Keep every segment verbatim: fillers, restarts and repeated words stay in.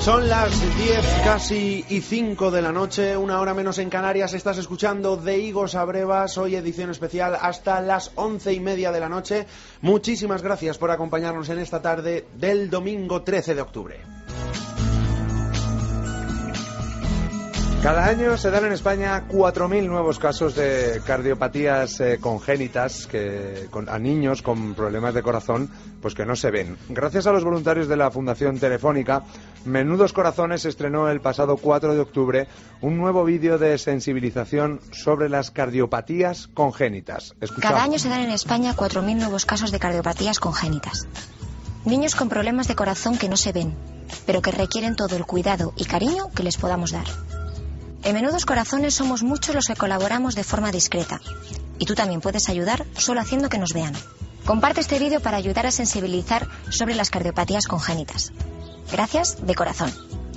Son las diez casi y cinco de la noche, una hora menos en Canarias. Estás escuchando De Higos a Brevas, hoy edición especial hasta las once y media de la noche. Muchísimas gracias por acompañarnos en esta tarde del domingo trece de octubre. Cada año se dan en España cuatro mil nuevos casos de cardiopatías eh, congénitas que, con, a niños con problemas de corazón pues que no se ven. Gracias a los voluntarios de la Fundación Telefónica, Menudos Corazones estrenó el pasado cuatro de octubre un nuevo vídeo de sensibilización sobre las cardiopatías congénitas. Escuchamos. Cada año se dan en España cuatro mil nuevos casos de cardiopatías congénitas. Niños con problemas de corazón que no se ven, pero que requieren todo el cuidado y cariño que les podamos dar. En Menudos Corazones somos muchos los que colaboramos de forma discreta. Y tú también puedes ayudar solo haciendo que nos vean. Comparte este vídeo para ayudar a sensibilizar sobre las cardiopatías congénitas. Gracias de corazón.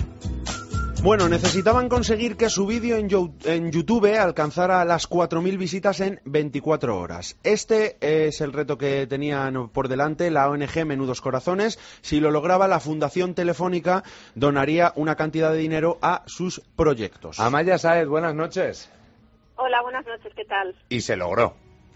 Bueno, necesitaban conseguir que su vídeo en YouTube alcanzara las cuatro mil visitas en veinticuatro horas. Este es el reto que tenían por delante la O N G Menudos Corazones. Si lo lograba, la Fundación Telefónica donaría una cantidad de dinero a sus proyectos. Amaya Sáez, buenas noches. Hola, buenas noches, ¿qué tal? Y se logró.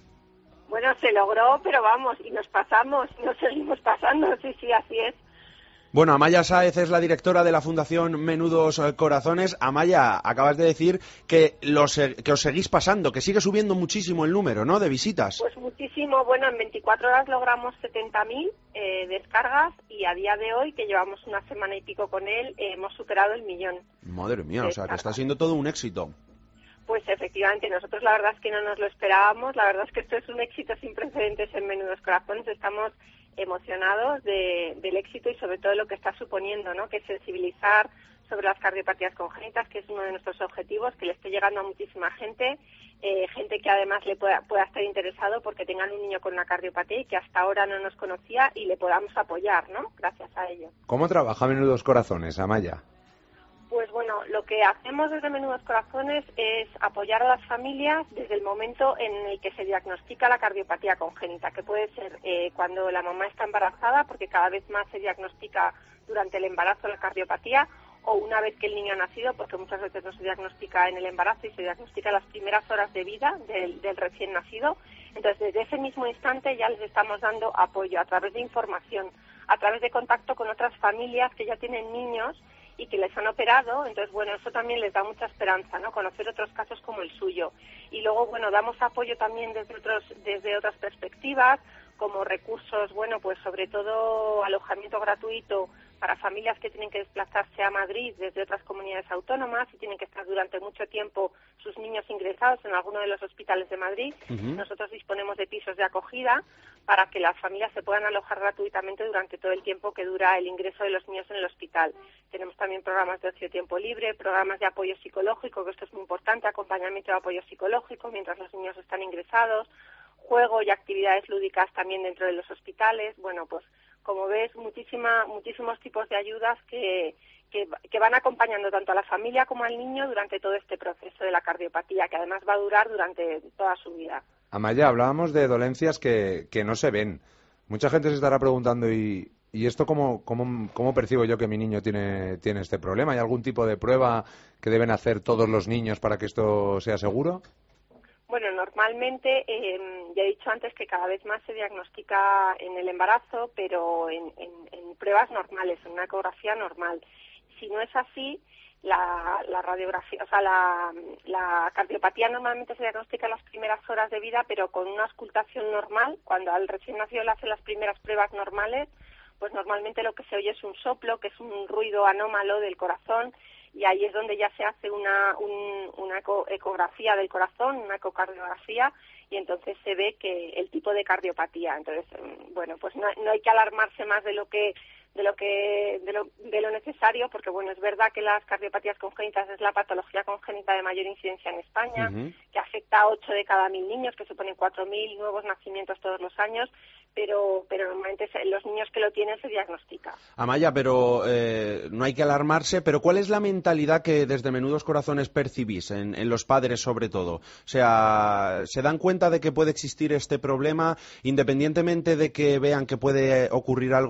Bueno, se logró, pero vamos, y nos pasamos, nos seguimos pasando, sí, sí, así es. Bueno, Amaya Sáez es la directora de la Fundación Menudos Corazones. Amaya, acabas de decir que, los, que os seguís pasando, que sigue subiendo muchísimo el número, ¿no?, de visitas. Pues muchísimo. Bueno, en veinticuatro horas logramos setenta mil eh, descargas y a día de hoy, que llevamos una semana y pico con él, eh, hemos superado el millón. Madre mía, o sea, que está siendo todo un éxito. Pues efectivamente, nosotros la verdad es que no nos lo esperábamos. La verdad es que esto es un éxito sin precedentes en Menudos Corazones. Estamos emocionados de, del éxito y sobre todo lo que está suponiendo, ¿no?, que es sensibilizar sobre las cardiopatías congénitas, que es uno de nuestros objetivos, que le esté llegando a muchísima gente, eh, gente que además le pueda, pueda estar interesado porque tengan un niño con una cardiopatía y que hasta ahora no nos conocía y le podamos apoyar, ¿no?, gracias a ello. ¿Cómo trabaja Menudos Corazones, Amaya? Pues bueno, lo que hacemos desde Menudos Corazones es apoyar a las familias desde el momento en el que se diagnostica la cardiopatía congénita, que puede ser eh, cuando la mamá está embarazada, porque cada vez más se diagnostica durante el embarazo la cardiopatía, o una vez que el niño ha nacido, porque muchas veces no se diagnostica en el embarazo y se diagnostica en las primeras horas de vida del, del recién nacido. Entonces, desde ese mismo instante ya les estamos dando apoyo a través de información, a través de contacto con otras familias que ya tienen niños y que les han operado. Entonces, bueno, eso también les da mucha esperanza, ¿no?, conocer otros casos como el suyo. Y luego, bueno, damos apoyo también desde otros desde otras perspectivas, como recursos, bueno, pues sobre todo alojamiento gratuito para familias que tienen que desplazarse a Madrid desde otras comunidades autónomas y tienen que estar durante mucho tiempo sus niños ingresados en alguno de los hospitales de Madrid. Uh-huh. Nosotros disponemos de pisos de acogida para que las familias se puedan alojar gratuitamente durante todo el tiempo que dura el ingreso de los niños en el hospital. Tenemos también programas de ocio tiempo libre, programas de apoyo psicológico, que esto es muy importante, acompañamiento de apoyo psicológico mientras los niños están ingresados, juego y actividades lúdicas también dentro de los hospitales. Bueno, pues como ves, muchísima, muchísimos tipos de ayudas que, que, que van acompañando tanto a la familia como al niño durante todo este proceso de la cardiopatía, que además va a durar durante toda su vida. Amaya, hablábamos de dolencias que, que no se ven. Mucha gente se estará preguntando, ¿y, y esto cómo, cómo, cómo percibo yo que mi niño tiene, tiene este problema? ¿Hay algún tipo de prueba que deben hacer todos los niños para que esto sea seguro? Bueno, normalmente, eh, ya he dicho antes que cada vez más se diagnostica en el embarazo, pero en, en, en pruebas normales, en una ecografía normal. Si no es así, la, la radiografía, o sea, la, la cardiopatía normalmente se diagnostica en las primeras horas de vida, pero con una auscultación normal. Cuando al recién nacido le hacen las primeras pruebas normales, pues normalmente lo que se oye es un soplo, que es un ruido anómalo del corazón, y ahí es donde ya se hace una, un, una eco, ecografía del corazón, una ecocardiografía, y entonces se ve que el tipo de cardiopatía. Entonces, bueno, pues no, no hay que alarmarse más de lo que de lo que de lo, de lo necesario, porque bueno, es verdad que las cardiopatías congénitas es la patología congénita de mayor incidencia en España, uh-huh. que afecta a ocho de cada mil niños, que suponen cuatro mil nuevos nacimientos todos los años, pero pero normalmente los niños que lo tienen se diagnostica. Amaya, pero eh, no hay que alarmarse, pero ¿cuál es la mentalidad que desde Menudos Corazones percibís en, en los padres sobre todo? O sea, ¿se dan cuenta de que puede existir este problema independientemente de que vean que puede ocurrir algo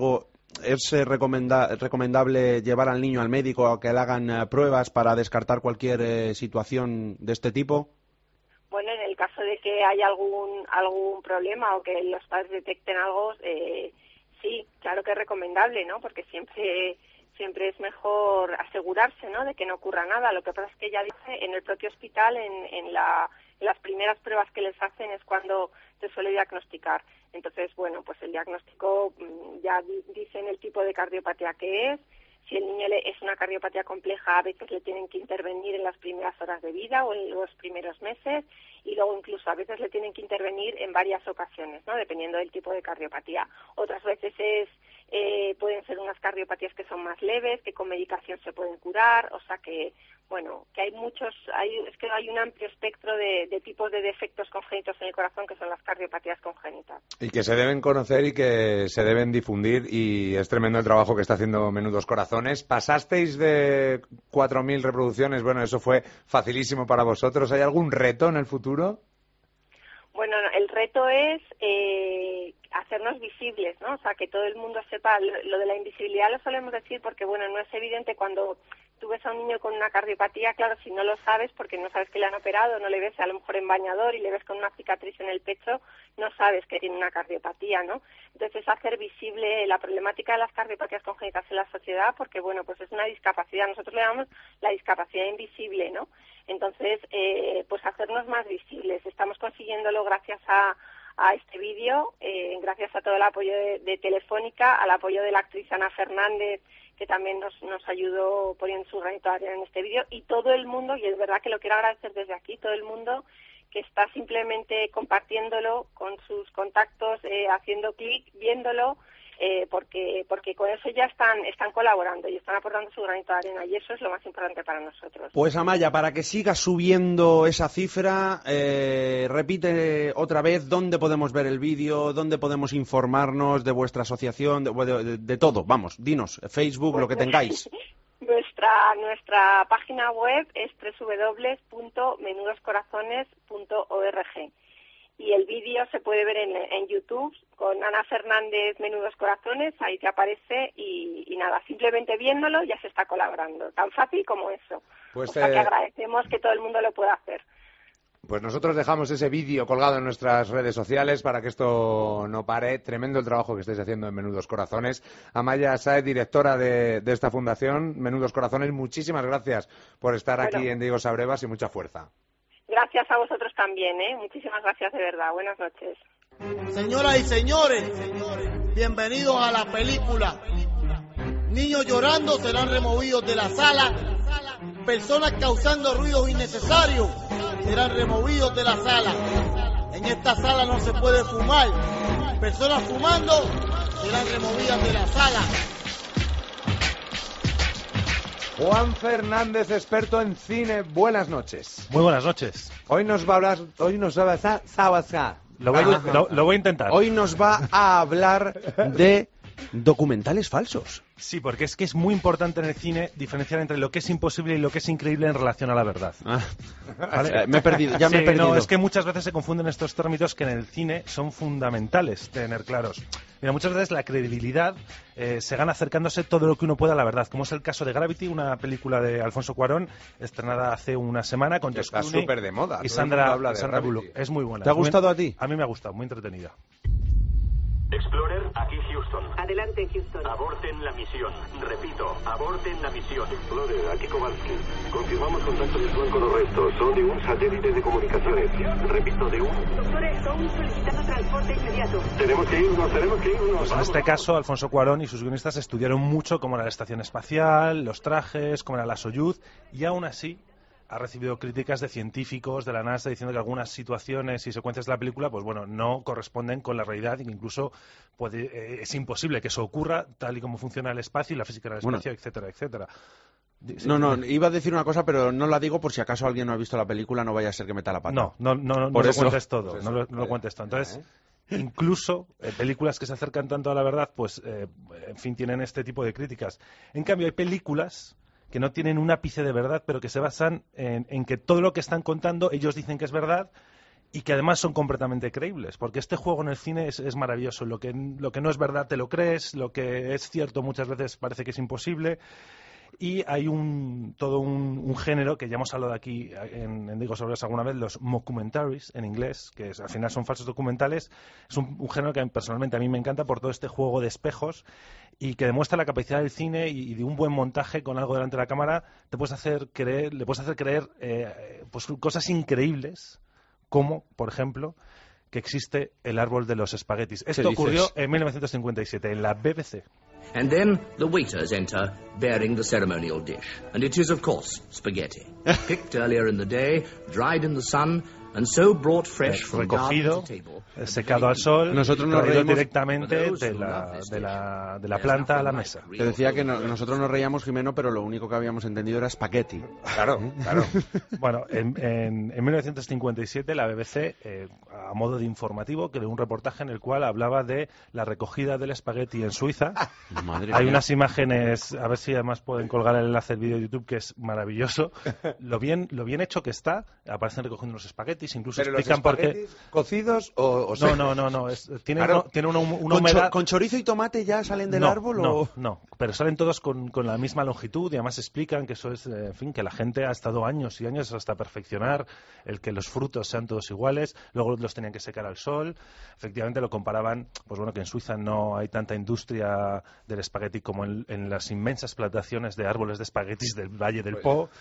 ¿es eh, recomenda recomendable llevar al niño al médico a que le hagan eh, pruebas para descartar cualquier eh, situación de este tipo? Bueno, en el caso de que haya algún algún problema o que los padres detecten algo, eh, sí, claro que es recomendable, ¿no? Porque siempre siempre es mejor asegurarse, ¿no?, de que no ocurra nada. Lo que pasa es que ya dice, en el propio hospital, en, en, la, en las primeras pruebas que les hacen es cuando se suele diagnosticar. Entonces, bueno, pues el diagnóstico ya dicen el tipo de cardiopatía que es. Si el niño le, es una cardiopatía compleja, a veces le tienen que intervenir en las primeras horas de vida o en los primeros meses, y luego incluso a veces le tienen que intervenir en varias ocasiones, ¿no?, dependiendo del tipo de cardiopatía. Otras veces es eh, pueden ser unas cardiopatías que son más leves, que con medicación se pueden curar, o sea que, bueno, que hay muchos, hay, es que hay un amplio espectro de, de tipos de defectos congénitos en el corazón que son las cardiopatías congénitas. Y que se deben conocer y que se deben difundir, y es tremendo el trabajo que está haciendo Menudos Corazones. Pasasteis de cuatro mil reproducciones, bueno, eso fue facilísimo para vosotros. ¿Hay algún reto en el futuro? Bueno, el reto es eh, hacernos visibles, ¿no? O sea, que todo el mundo sepa. Lo de la invisibilidad lo solemos decir porque, bueno, no es evidente cuando tú ves a un niño con una cardiopatía, claro, si no lo sabes, porque no sabes que le han operado, no le ves a lo mejor en bañador y le ves con una cicatriz en el pecho, no sabes que tiene una cardiopatía, ¿no? Entonces, hacer visible la problemática de las cardiopatías congénitas en la sociedad, porque, bueno, pues es una discapacidad, nosotros le llamamos la discapacidad invisible, ¿no? Entonces, eh, pues hacernos más visibles. Estamos consiguiéndolo gracias a, a este vídeo, eh, gracias a todo el apoyo de, de Telefónica, al apoyo de la actriz Ana Fernández, que también nos, nos ayudó poniendo su granito de arena en este vídeo, y todo el mundo, y es verdad que lo quiero agradecer desde aquí, todo el mundo que está simplemente compartiéndolo con sus contactos, eh, haciendo clic, viéndolo, eh, porque porque con eso ya están están colaborando y están aportando su granito de arena, y eso es lo más importante para nosotros. Pues Amaya, para que siga subiendo esa cifra, eh, repite otra vez dónde podemos ver el vídeo, dónde podemos informarnos de vuestra asociación, de, de, de todo, vamos, dinos, Facebook, pues, lo que tengáis. Nuestra nuestra página web es doble u doble u doble u punto menudos corazones punto org. Y el vídeo se puede ver en, en YouTube con Ana Fernández Menudos Corazones, ahí te aparece, y, y nada, simplemente viéndolo ya se está colaborando, tan fácil como eso. Pues, o sea eh... que agradecemos que todo el mundo lo pueda hacer. Pues nosotros dejamos ese vídeo colgado en nuestras redes sociales para que esto no pare. Tremendo el trabajo que estáis haciendo en Menudos Corazones. Amaya Sáez, directora de, de esta fundación, Menudos Corazones, muchísimas gracias por estar bueno. aquí en Diego Sabrevas, y mucha fuerza. Gracias a vosotros también, ¿eh? Muchísimas gracias de verdad. Buenas noches. Señoras y señores, bienvenidos a la película. Niños llorando serán removidos de la sala. Personas causando ruidos innecesarios serán removidos de la sala. En esta sala no se puede fumar. Personas fumando serán removidas de la sala. Juan Fernández, experto en cine, buenas noches. Muy buenas noches. Hoy nos va a hablar, hoy nos va a hablar, lo voy, lo, lo voy a intentar. Hoy nos va a hablar de documentales falsos. Sí, porque es que es muy importante en el cine diferenciar entre lo que es imposible y lo que es increíble en relación a la verdad. Ah. ¿Vale? Me he perdido, ya sí, me he perdido. No, es que muchas veces se confunden estos términos que en el cine son fundamentales tener claros. Mira, muchas veces la credibilidad eh, se gana acercándose todo lo que uno pueda a la verdad, como es el caso de Gravity, una película de Alfonso Cuarón, estrenada hace una semana con Está súper de moda. Y Sandra, Sandra Bullock. Es muy buena. ¿Te ha gustado a ti? A mí me ha gustado, muy entretenida. Explorer, aquí Houston. Adelante, Houston. Aborten la misión. Repito, aborten la misión. Explorer, aquí Kowalski. Confirmamos contacto visual con los restos. Son de un satélite de comunicaciones. Repito, de un... Doctor Stone solicitando transporte inmediato. Tenemos que irnos, tenemos que irnos. Pues en este caso, Alfonso Cuarón y sus guionistas estudiaron mucho cómo era la estación espacial, los trajes, cómo era la Soyuz, y aún así ha recibido críticas de científicos de la NASA diciendo que algunas situaciones y secuencias de la película, pues bueno, no corresponden con la realidad y que incluso puede, eh, es imposible que eso ocurra tal y como funciona el espacio y la física del espacio, bueno, etcétera, etcétera. Sí, no, no, iba a decir una cosa, pero no la digo por si acaso alguien no ha visto la película, no vaya a ser que meta la pata. No, no, no, no, por no eso, lo cuentes todo, pues no lo, no lo cuentes todo. Entonces, incluso eh, películas que se acercan tanto a la verdad, pues, eh, en fin, tienen este tipo de críticas. En cambio, hay películas que no tienen un ápice de verdad, pero que se basan en, en que todo lo que están contando ellos dicen que es verdad, y que además son completamente creíbles, porque este juego en el cine es, es maravilloso. Lo que, lo que no es verdad te lo crees, lo que es cierto muchas veces parece que es imposible. Y hay un todo un, un género que ya hemos hablado aquí en, en Digo sobre eso alguna vez, los mockumentaries en inglés, que es, al final son falsos documentales. Es un, un género que personalmente a mí me encanta por todo este juego de espejos y que demuestra la capacidad del cine y, y de un buen montaje con algo delante de la cámara. Te puedes hacer creer, le puedes hacer creer eh, pues cosas increíbles, como, por ejemplo, que existe el árbol de los espaguetis. Esto ocurrió en mil novecientos cincuenta y siete en la B B C. And then the waiters enter, bearing the ceremonial dish. And it is, of course, spaghetti. Picked earlier in the day, dried in the sun, and so brought fresh from recogido, garden to table. secado al sol, nosotros nos traído reímos directamente de la, de la, de la planta a la mesa. Te decía que no, nosotros nos reíamos, Jimeno, pero lo único que habíamos entendido era espagueti. Claro, claro. Bueno, en, en, en mil novecientos cincuenta y siete la B B C, eh, a modo de informativo, creó un reportaje en el cual hablaba de la recogida del espagueti en Suiza. Madre Hay mía. unas imágenes, a ver si además pueden colgar el enlace del vídeo de YouTube, que es maravilloso. Lo bien, lo bien hecho que está, aparecen recogiendo los espaguetis, incluso ¿Pero los explican por qué. espaguetis cocidos o, o No, secos? no, no, no. Es, tiene, Claro. uno- tiene una, una ¿Con, cho- humedad. con chorizo y tomate ya salen del no, árbol? no, o... no, pero salen todos con, con la misma longitud y además explican que eso es, eh, en fin, que la gente ha estado años y años hasta perfeccionar el que los frutos sean todos iguales, luego los tenían que secar al sol. Efectivamente lo comparaban, pues bueno, que en Suiza no hay tanta industria del espagueti como en, en las inmensas plantaciones de árboles de espaguetis del Valle del Po.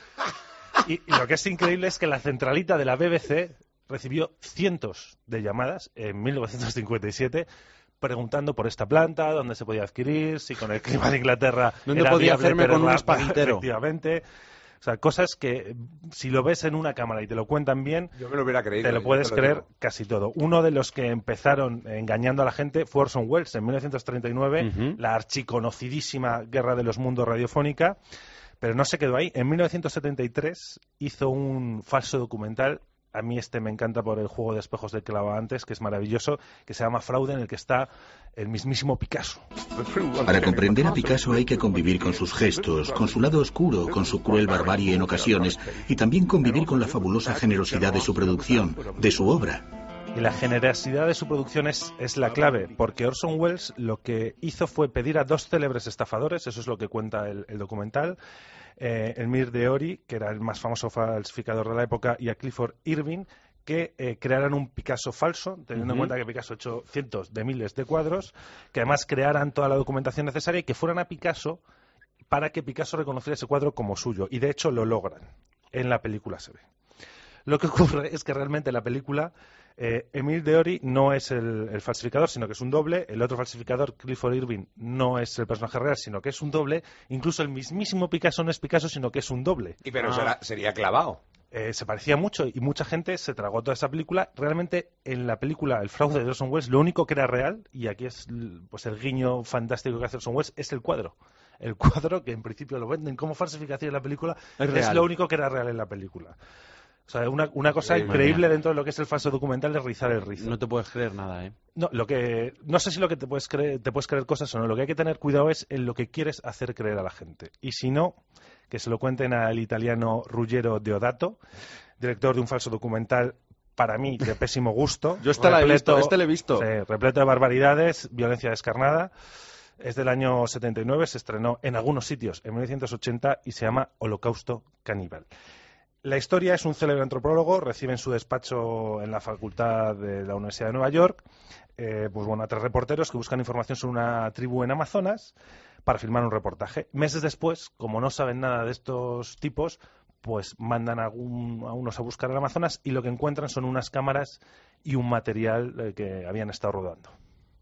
Y, y lo que es increíble es que la centralita de la B B C recibió cientos de llamadas en mil novecientos cincuenta y siete preguntando por esta planta, dónde se podía adquirir, si con el clima de Inglaterra ¿Dónde era podía viable hacerme con un tenerla, espaguitero? efectivamente. O sea, cosas que si lo ves en una cámara y te lo cuentan bien, Yo me lo hubiera creído. te lo yo puedes te creer digo. casi todo. Uno de los que empezaron engañando a la gente fue Orson Welles en mil novecientos treinta y nueve, Ujú. la archiconocidísima Guerra de los Mundos radiofónica, pero no se quedó ahí. En mil novecientos setenta y tres hizo un falso documental. A mí este me encanta por el juego de espejos del que hablaba antes, que es maravilloso, que se llama Fraude, en el que está el mismísimo Picasso. Para comprender a Picasso hay que convivir con sus gestos, con su lado oscuro, con su cruel barbarie en ocasiones, y también convivir con la fabulosa generosidad de su producción, de su obra. Y la generosidad de su producción es, es la clave, porque Orson Welles lo que hizo fue pedir a dos célebres estafadores, eso es lo que cuenta el, el documental, eh, el Mir de Ori, que era el más famoso falsificador de la época, y a Clifford Irving, que eh, crearan un Picasso falso, teniendo Ujú. en cuenta que Picasso ha hecho cientos de miles de cuadros, que además crearan toda la documentación necesaria y que fueran a Picasso para que Picasso reconociera ese cuadro como suyo. Y de hecho lo logran. En la película se ve. Lo que ocurre es que realmente en la película eh, Emile Deory no es el, el falsificador, sino que es un doble. El otro falsificador, Clifford Irving, no es el personaje real, sino que es un doble. Incluso el mismísimo Picasso no es Picasso, sino que es un doble. Y pero Ah. será- sería clavado. Eh, se parecía mucho y mucha gente se tragó toda esa película. Realmente en la película El fraude de Orson Welles lo único que era real, y aquí es l- pues el guiño fantástico que hace Orson Welles, es el cuadro. El cuadro que en principio lo venden como falsificación en la película Es es, real. lo único que era real en la película. O sea, una, una cosa Madre increíble mía. dentro de lo que es el falso documental de rizar el rizo. No te puedes creer nada, ¿eh? No, lo que, no sé si lo que te puedes creer, te puedes creer cosas o no. Lo que hay que tener cuidado es en lo que quieres hacer creer a la gente. Y si no, que se lo cuenten al italiano Ruggero Deodato, director de un falso documental, para mí, de pésimo gusto. Yo este la he visto, este lo he visto. Sí, repleto de barbaridades, violencia descarnada. Es del año setenta y nueve, se estrenó en algunos sitios en mil novecientos ochenta y se llama Holocausto Caníbal. La historia es un célebre antropólogo, recibe en su despacho en la facultad de la Universidad de Nueva York, eh, pues bueno, a tres reporteros que buscan información sobre una tribu en Amazonas para filmar un reportaje. Meses después, como no saben nada de estos tipos, pues mandan a, algún- a unos a buscar al Amazonas y lo que encuentran son unas cámaras y un material eh, que habían estado rodando.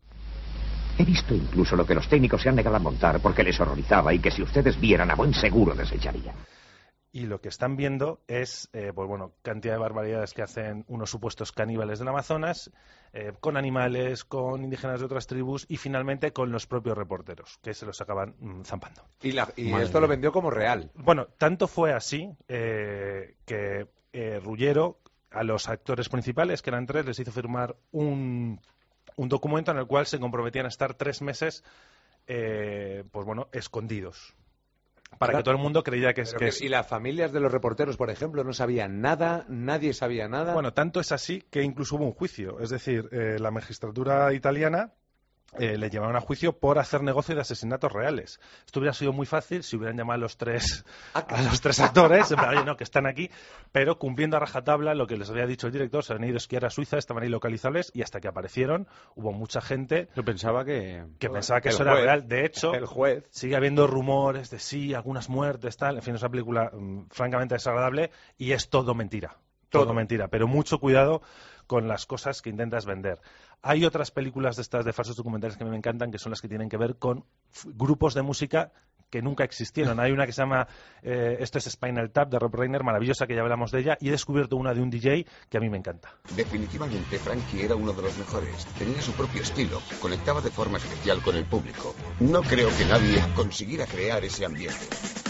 He visto incluso lo que los técnicos se han negado a montar porque les horrorizaba y que si ustedes vieran a buen seguro desecharían. Y lo que están viendo es, eh, pues bueno, cantidad de barbaridades que hacen unos supuestos caníbales del Amazonas, eh, con animales, con indígenas de otras tribus y finalmente con los propios reporteros, que se los acaban mm, zampando. Y, la- y Madre esto mía. lo vendió como real. Bueno, tanto fue así eh, que eh, Ruggero a los actores principales, que eran tres, les hizo firmar un, un documento en el cual se comprometían a estar tres meses, eh, pues bueno, escondidos. para Claro. que todo el mundo creyera que es... Pero Que que- es y las familias de los reporteros, por ejemplo, no sabían nada, nadie sabía nada. Bueno, tanto es así que incluso hubo un juicio. Es decir, eh, la magistratura italiana eh, le llevaron a juicio por hacer negocio de asesinatos reales. Esto hubiera sido muy fácil si hubieran llamado a los tres, a los tres actores, en plan, oye, no, que están aquí, pero cumpliendo a rajatabla lo que les había dicho el director. Se habían ido a esquiar a Suiza, estaban ahí localizables, y hasta que aparecieron hubo mucha gente Yo pensaba que... que pensaba que El eso juez. era real. De hecho, El juez. sigue habiendo rumores de sí, algunas muertes, tal. En fin, es una película mm, francamente desagradable y es todo mentira. Todo. Todo. mentira. Pero mucho cuidado con las cosas que intentas vender. Hay otras películas de estas de falsos documentales que a mí me encantan, que son las que tienen que ver con f- grupos de música que nunca existieron. Hay una que se llama eh, esto es Spinal Tap, de Rob Reiner, maravillosa, que ya hablamos de ella, y he descubierto una de un D J que a mí me encanta. Definitivamente Frankie era uno de los mejores. Tenía su propio estilo, conectaba de forma especial con el público. No creo que nadie consiguiera crear ese ambiente.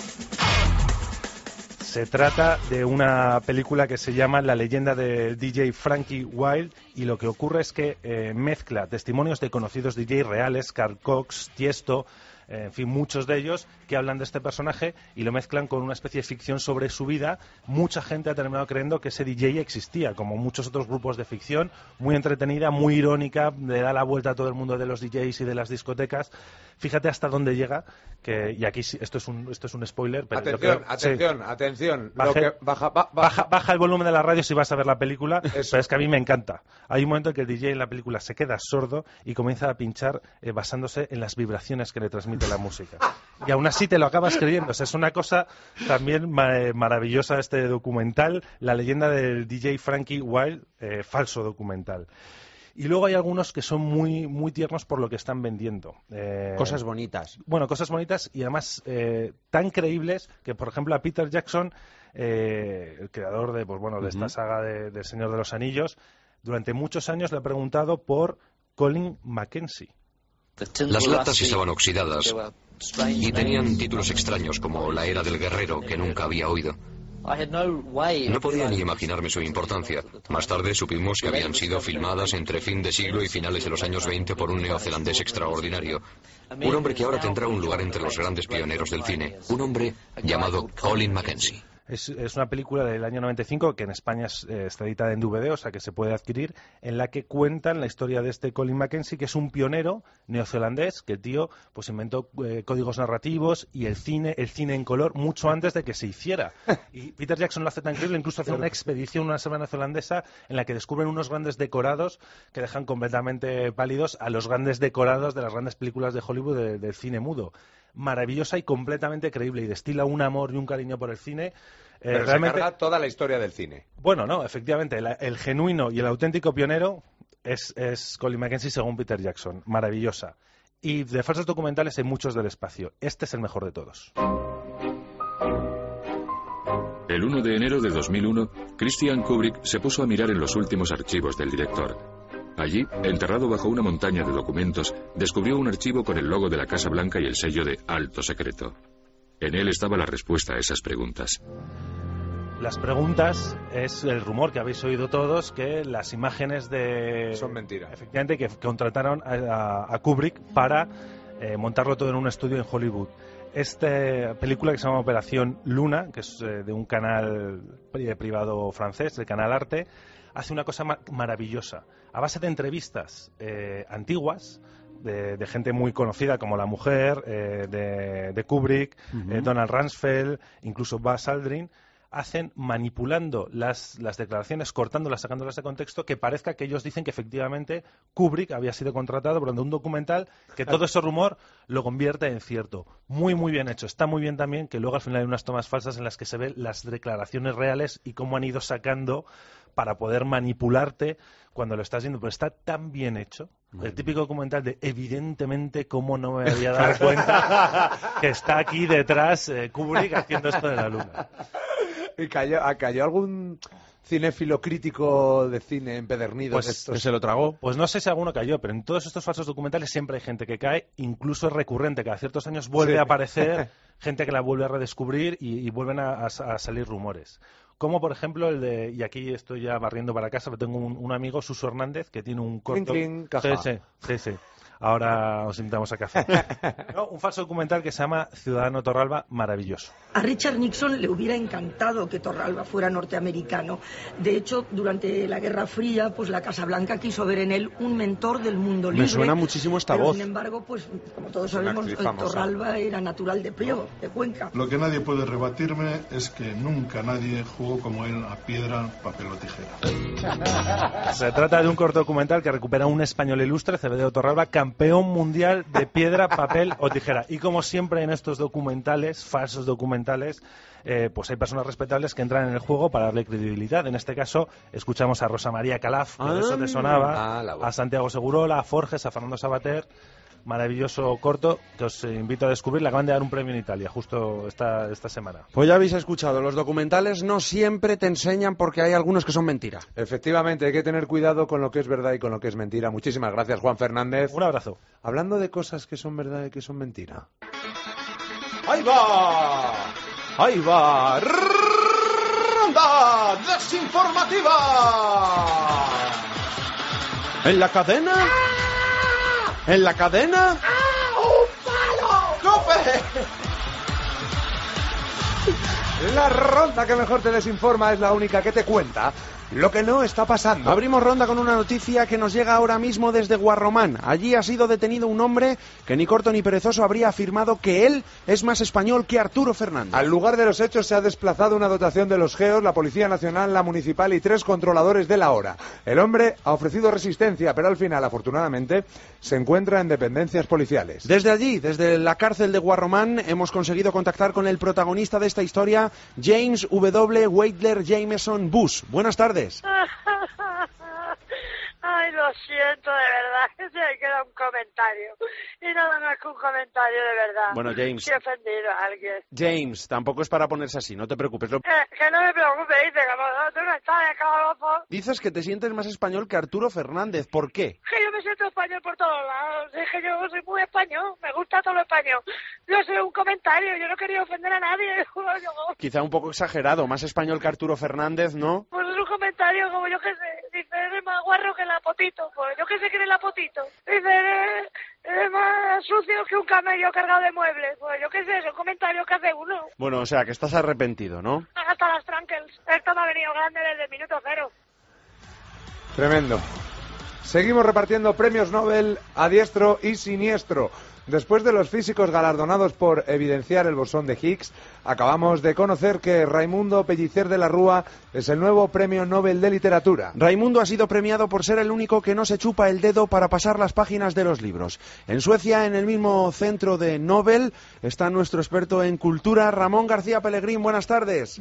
Se trata de una película que se llama La leyenda del D J Frankie Wilde, y lo que ocurre es que eh, mezcla testimonios de conocidos D Js reales, Carl Cox, Tiesto, eh, en fin, muchos de ellos que hablan de este personaje y lo mezclan con una especie de ficción sobre su vida. Mucha gente ha terminado creyendo que ese D J existía, como muchos otros grupos de ficción, muy entretenida, muy irónica, le da la vuelta a todo el mundo de los D Js y de las discotecas. Fíjate hasta dónde llega, que, y aquí sí, esto es un, esto es un spoiler. Pero yo Atención, creo- atención, sí. atención. Lo Baje- que- baja, ba- Baja, baja el volumen de la radio si vas a ver la película, pero es que a mí me encanta. Hay un momento en que el D J en la película se queda sordo y comienza a pinchar eh, basándose en las vibraciones que le transmite la música. Y aún así te lo acabas creyendo. O sea, es una cosa también ma- eh, maravillosa este documental, la leyenda del D J Frankie Wilde, eh, falso documental. Y luego hay algunos que son muy muy tiernos por lo que están vendiendo. Eh, Cosas bonitas. Bueno, cosas bonitas y además eh, tan creíbles que, por ejemplo, a Peter Jackson, eh, el creador de, pues, bueno, de esta Ujú. saga de, del Señor de los Anillos, durante muchos años le ha preguntado por Colin Mackenzie. Las latas estaban oxidadas y tenían títulos extraños como La Era del Guerrero, que nunca había oído. No podía ni imaginarme su importancia. Más tarde supimos que habían sido filmadas entre fin de siglo y finales de los años veinte por un neozelandés extraordinario. Un hombre que ahora tendrá un lugar entre los grandes pioneros del cine. Un hombre llamado Colin Mackenzie. Es, es una película del año noventa y cinco que en España es, eh, está editada en D V D, o sea que se puede adquirir, en la que cuentan la historia de este Colin Mackenzie, que es un pionero neozelandés, que el tío pues inventó eh, códigos narrativos y el cine, el cine en color mucho antes de que se hiciera. Y Peter Jackson lo hace tan increíble, incluso hace una expedición, una semana neozelandesa, en la que descubren unos grandes decorados que dejan completamente pálidos a los grandes decorados de las grandes películas de Hollywood de- del cine mudo. Maravillosa y completamente creíble, y destila un amor y un cariño por el cine. Eh, Pero realmente, se carga toda la historia del cine. bueno, no, efectivamente, la- el genuino y el auténtico pionero es, es Colin Mackenzie según Peter Jackson. Maravillosa. Y de falsos documentales hay muchos del espacio. Este es el mejor de todos. El uno de enero de dos mil uno, Christian Kubrick se puso a mirar en los últimos archivos del director. Allí, enterrado bajo una montaña de documentos, descubrió un archivo con el logo de la Casa Blanca y el sello de Alto Secreto. En él estaba la respuesta a esas preguntas. Las preguntas es el rumor que habéis oído todos, que las imágenes de... Son mentiras. Efectivamente, que contrataron a, a- a Kubrick para eh, montarlo todo en un estudio en Hollywood. Esta película que se llama Operación Luna, que es eh, de un canal pri- privado francés, el Canal Arte, hace una cosa ma- maravillosa. A base de entrevistas eh, antiguas, de, de gente muy conocida como la mujer eh, de, de Kubrick, Ujú. eh, Donald Rumsfeld, incluso Buzz Aldrin, hacen manipulando las, las declaraciones, cortándolas, sacándolas de contexto, que parezca que ellos dicen que efectivamente Kubrick había sido contratado por un documental, que todo ese rumor lo convierte en cierto. Muy, muy bien hecho. Está muy bien también que luego al final hay unas tomas falsas en las que se ven las declaraciones reales y cómo han ido sacando para poder manipularte cuando lo estás viendo. Pero está tan bien hecho. El típico documental de evidentemente cómo no me había dado cuenta que está aquí detrás eh, Kubrick haciendo esto de la luna. ¿Y cayó, ah, cayó algún cinéfilo crítico de cine empedernido de Pues estos? que se lo tragó. Pues no sé si alguno cayó, pero en todos estos falsos documentales siempre hay gente que cae, incluso es recurrente. Cada ciertos años vuelve Sí. a aparecer gente que la vuelve a redescubrir y, y vuelven a, a- a salir rumores. Como por ejemplo el de, y aquí estoy ya barriendo para casa, pero tengo un, un amigo, Suso Hernández, que tiene un corto... Clink, clink, caja. Sí, sí, sí, sí. ahora os invitamos a café. No, un falso documental que se llama Ciudadano Torralba, maravilloso. A Richard Nixon le hubiera encantado que Torralba fuera norteamericano. De hecho, durante la Guerra Fría, pues la Casa Blanca quiso ver en él un mentor del mundo libre. Me suena muchísimo esta pero, voz. Sin embargo, pues como todos sabemos, Torralba era natural de Priego, de Cuenca. Lo que nadie puede rebatirme es que nunca nadie jugó como él a piedra, papel o tijera. Se trata de un corto documental que recupera a un español ilustre, Cebedo Torralba, campeón mundial de piedra, papel o tijera. Y como siempre en estos documentales, falsos documentales, eh, pues hay personas respetables que entran en el juego para darle credibilidad. En este caso, escuchamos a Rosa María Calaf, que ah, de eso te sonaba, ah, a Santiago Segurola, a Forges, a Fernando Sabater. Maravilloso corto que os invito a descubrir. Le acaban de dar un premio en Italia justo esta, esta semana. Pues ya habéis escuchado, los documentales no siempre te enseñan porque hay algunos que son mentira. Efectivamente, hay que tener cuidado con lo que es verdad y con lo que es mentira. Muchísimas gracias, Juan Fernández. Un abrazo. Hablando de cosas que son verdad y que son mentira. ¡Ahí va! ¡Ahí va! ¡Ronda desinformativa! En la cadena... ¿En la cadena? ¡Ah, un palo! ¡Cope! La ronda que mejor te desinforma es la única que te cuenta lo que no está pasando. Abrimos ronda con una noticia que nos llega ahora mismo desde Guarromán. Allí ha sido detenido un hombre que ni corto ni perezoso habría afirmado que él es más español que Arturo Fernández. Al lugar de los hechos se ha desplazado una dotación de los GEOs, la Policía Nacional, la Municipal y tres controladores de la hora. El hombre ha ofrecido resistencia, pero al final, afortunadamente, se encuentra en dependencias policiales. Desde allí, desde la cárcel de Guarromán, hemos conseguido contactar con el protagonista de esta historia, James W. Weidler Jameson Bush. Buenas tardes. Ay, lo siento, de verdad, que se me queda un comentario. Y nada más que un comentario, de verdad. Bueno, James... Si he ofendido a alguien. James, tampoco es para ponerse así, no te preocupes. Lo... Eh, que no me preocupe, dice, como tú no estás de cagalopo. Dices que te sientes más español que Arturo Fernández, ¿por qué? Que yo me siento español por todos lados, es que yo soy muy español, me gusta todo lo español. Yo soy un comentario, yo no quería ofender a nadie. Quizá un poco exagerado, más español que Arturo Fernández, ¿no? Pues es un comentario como yo que sé, dice, eres más guarro que la potito, pues yo que sé que eres la potito. Dice, eres, eres más sucio que un camello cargado de muebles, pues yo que sé, son comentarios que hace uno. Bueno, o sea, que estás arrepentido, ¿no? Hasta las trankels, esto me ha venido grande desde el minuto cero. Tremendo. Seguimos repartiendo premios Nobel a diestro y siniestro. Después de los físicos galardonados por evidenciar el bosón de Higgs, acabamos de conocer que Raimundo Pellicer de la Rúa es el nuevo premio Nobel de Literatura. Raimundo ha sido premiado por ser el único que no se chupa el dedo para pasar las páginas de los libros. En Suecia, en el mismo centro de Nobel, está nuestro experto en cultura, Ramón García Pellegrín. Buenas tardes.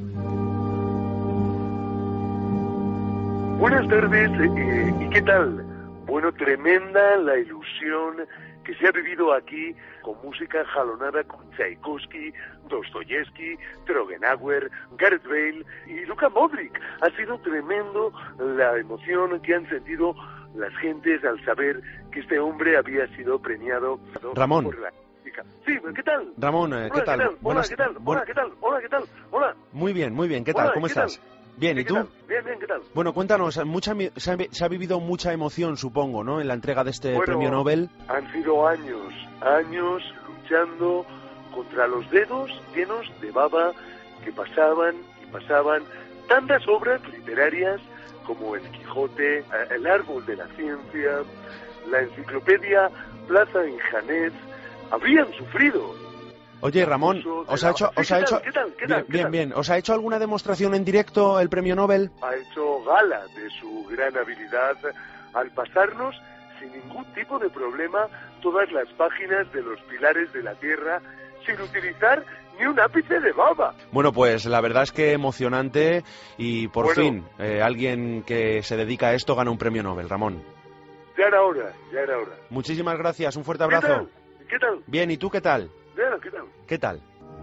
Buenas tardes, eh, ¿y qué tal? Bueno, tremenda la ilusión que se ha vivido aquí con música jalonada con Tchaikovsky, Dostoyevsky, Trogenauer, Gareth Bale y Luka Modric. Ha sido tremendo la emoción que han sentido las gentes al saber que este hombre había sido premiado Ramón. por la música. Sí, ¿qué tal? Ramón, eh, ¿qué Hola, tal? ¿qué tal? Hola, Buenas... ¿qué tal? Hola, Buen... ¿qué tal? Hola, ¿qué tal? Hola. Muy bien, muy bien. ¿Qué tal? Hola, ¿Cómo ¿qué estás? Tal? Bien, ¿y ¿Qué tú? Tal? Bien, bien, ¿qué tal? Bueno, cuéntanos, mucha, se, ha, se ha vivido mucha emoción, supongo, ¿no?, en la entrega de este bueno, premio Nobel. Han sido años, años luchando contra los dedos llenos de baba que pasaban y pasaban tantas obras literarias como El Quijote, El Árbol de la Ciencia, la enciclopedia Plaza en Janés, habrían sufrido. Oye, Ramón, ¿os ha hecho, os ha hecho, ¿qué tal? ¿Qué bien, tal? ¿Qué bien, tal? bien, ¿os ha hecho alguna demostración en directo el premio Nobel? Ha hecho gala de su gran habilidad al pasarnos sin ningún tipo de problema todas las páginas de los pilares de la Tierra sin utilizar ni un ápice de baba. Bueno, pues la verdad es que emocionante y por bueno, fin eh, alguien que se dedica a esto gana un premio Nobel, Ramón. Ya era hora, ya era hora. Muchísimas gracias, un fuerte abrazo. ¿Qué tal? ¿Qué tal? Bien, ¿y tú qué tal? Bien, ¿qué tal? ¿Qué tal?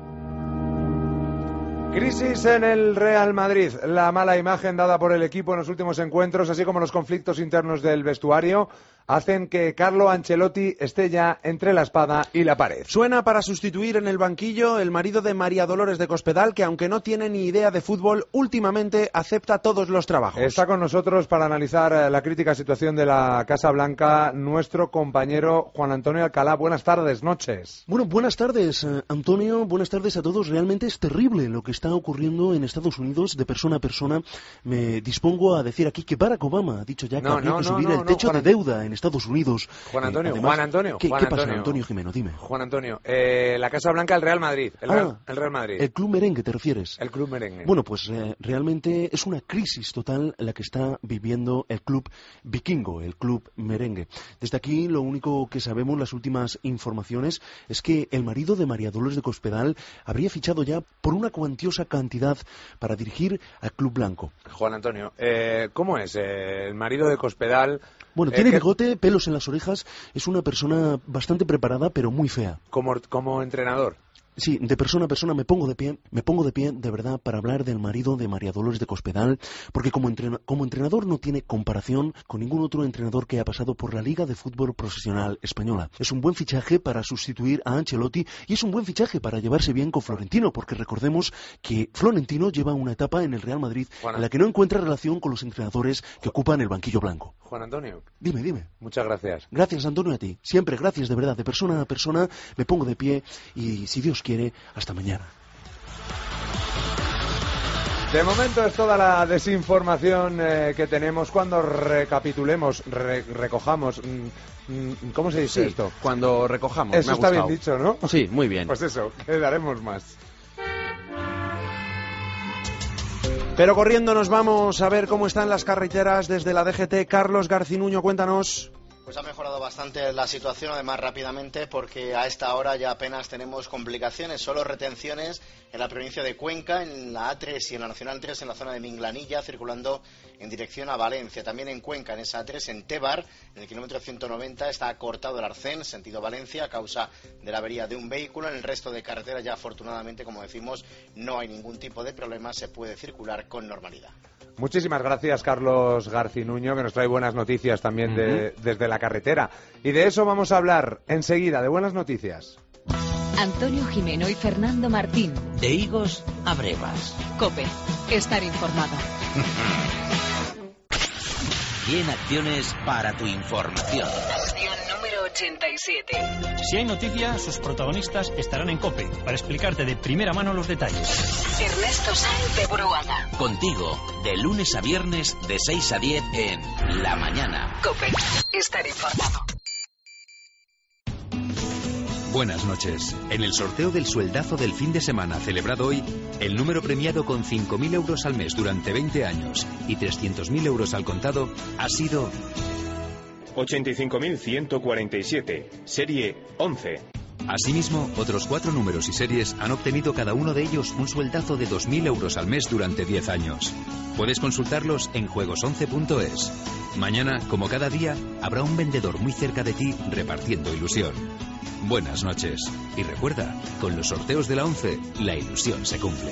Crisis en el Real Madrid. La mala imagen dada por el equipo en los últimos encuentros, así como los conflictos internos del vestuario, hacen que Carlo Ancelotti esté ya entre la espada y la pared. Suena para sustituir en el banquillo el marido de María Dolores de Cospedal, que aunque no tiene ni idea de fútbol, últimamente acepta todos los trabajos. Está con nosotros para analizar la crítica situación de la Casa Blanca nuestro compañero Juan Antonio Alcalá. Buenas tardes, noches. Bueno, buenas tardes, Antonio. Buenas tardes a todos. Realmente es terrible lo que está ocurriendo en Estados Unidos de persona a persona. Me dispongo a decir aquí que Barack Obama ha dicho ya que no, habría no, que no, subir no, el techo no, de deuda en Estados Unidos. Juan Antonio, eh, además, Juan Antonio, ¿qué, Juan ¿qué pasa, Antonio. Antonio Jimeno? Dime. Juan Antonio, eh, la Casa Blanca, el Real Madrid. El, ah, Real, el Real Madrid. El Club Merengue, ¿te refieres? El Club Merengue. Bueno, pues eh, realmente es una crisis total la que está viviendo el Club Vikingo, el Club Merengue. Desde aquí lo único que sabemos, las últimas informaciones, es que el marido de María Dolores de Cospedal habría fichado ya por una cuantiosa cantidad para dirigir al Club Blanco. Juan Antonio, eh, ¿cómo es eh, el marido de Cospedal? Bueno, eh, tiene que... bigote, pelos en las orejas, es una persona bastante preparada, pero muy fea. Como, como entrenador. Sí, de persona a persona me pongo de pie, me pongo de pie de verdad para hablar del marido de María Dolores de Cospedal, porque como, entrena, como entrenador no tiene comparación con ningún otro entrenador que haya pasado por la Liga de Fútbol Profesional Española. Es un buen fichaje para sustituir a Ancelotti y es un buen fichaje para llevarse bien con Florentino, porque recordemos que Florentino lleva una etapa en el Real Madrid Juan... en la que no encuentra relación con los entrenadores que ocupan el banquillo blanco. Juan Antonio. Dime, dime. Muchas gracias. Gracias, Antonio, a ti. Siempre gracias, de verdad. De persona a persona me pongo de pie y, si Dios quiere, hasta mañana. De momento es toda la desinformación eh, que tenemos cuando recapitulemos, re, recojamos. Mm, ¿Cómo se dice sí, esto? Cuando recojamos. Eso me ha está gustado. bien dicho, ¿no? Sí, muy bien. Pues eso, quedaremos más. Pero corriendo nos vamos a ver cómo están las carreteras desde la D G T. Carlos Garcinuño, cuéntanos. Pues ha mejorado bastante la situación, además rápidamente, porque a esta hora ya apenas tenemos complicaciones, solo retenciones en la provincia de Cuenca, en la A tres y en la Nacional tres, en la zona de Minglanilla, circulando en dirección a Valencia. También en Cuenca, en esa A tres, en Tébar, en el kilómetro ciento noventa, está cortado el arcén, sentido Valencia, a causa de la avería de un vehículo. En el resto de carreteras ya, afortunadamente, como decimos, no hay ningún tipo de problema, se puede circular con normalidad. Muchísimas gracias, Carlos Garcinuño, que nos trae buenas noticias también de, uh-huh. desde la carretera. Y de eso vamos a hablar enseguida, de buenas noticias. Antonio Jimeno y Fernando Martín. De higos a brevas. COPE. Estar informado. cien acciones para tu información. Acción número ochenta y siete. Si hay noticias, sus protagonistas estarán en COPE para explicarte de primera mano los detalles. Ernesto Sáenz de Buruaga. Contigo, de lunes a viernes, de seis a diez en La Mañana. COPE. Estar informado. Buenas noches. En el sorteo del sueldazo del fin de semana celebrado hoy, el número premiado con cinco mil euros al mes durante veinte años y trescientos mil euros al contado ha sido ochenta y cinco mil ciento cuarenta y siete, serie once. Asimismo, otros cuatro números y series han obtenido cada uno de ellos un sueldazo de dos mil euros al mes durante diez años. Puedes consultarlos en juegos once punto es. Mañana, como cada día, habrá un vendedor muy cerca de ti repartiendo ilusión. Buenas noches. Y recuerda, con los sorteos de la once, la ilusión se cumple.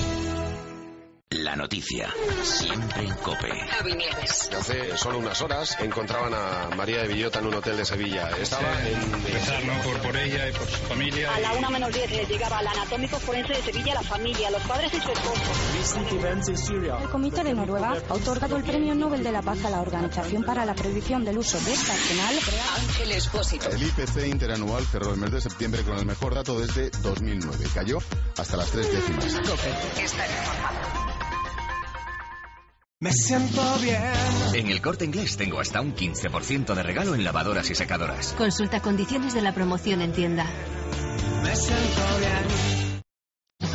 La noticia, siempre en COPE. Hace solo unas horas encontraban a María de Villota en un hotel de Sevilla. Estaba en... Rezar, ¿no? por, por ella y por su familia. A la una menos diez llegaba al anatómico forense de Sevilla la familia, los padres y su esposo. El Comité de Noruega ha otorgado el Premio Nobel de la Paz a la Organización para la Prohibición del Uso de este arsenal. Ángel Expósito. El I P C interanual cerró el mes de septiembre con el mejor dato desde dos mil nueve. Cayó hasta las tres décimas. COPE. Estar informado. Me siento bien. En El Corte Inglés tengo hasta un quince por ciento de regalo en lavadoras y secadoras. Consulta condiciones de la promoción en tienda. Me siento bien.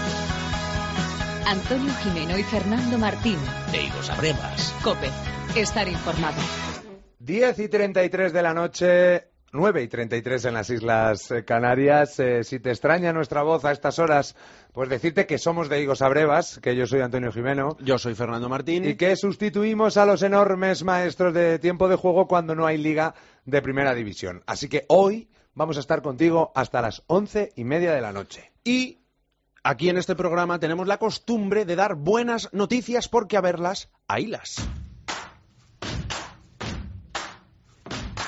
Antonio Jimeno y Fernando Martín. De higos a brevas. COPE. Estar informado. diez y treinta y tres de la noche, nueve y treinta y tres en las Islas Canarias. Eh, si te extraña nuestra voz a estas horas, pues decirte que somos de higos a brevas, que yo soy Antonio Jimeno. Yo soy Fernando Martín. Y que sustituimos a los enormes maestros de tiempo de juego cuando no hay liga de primera división. Así que hoy vamos a estar contigo hasta las once y media de la noche. Y aquí en este programa tenemos la costumbre de dar buenas noticias porque a verlas, haylas.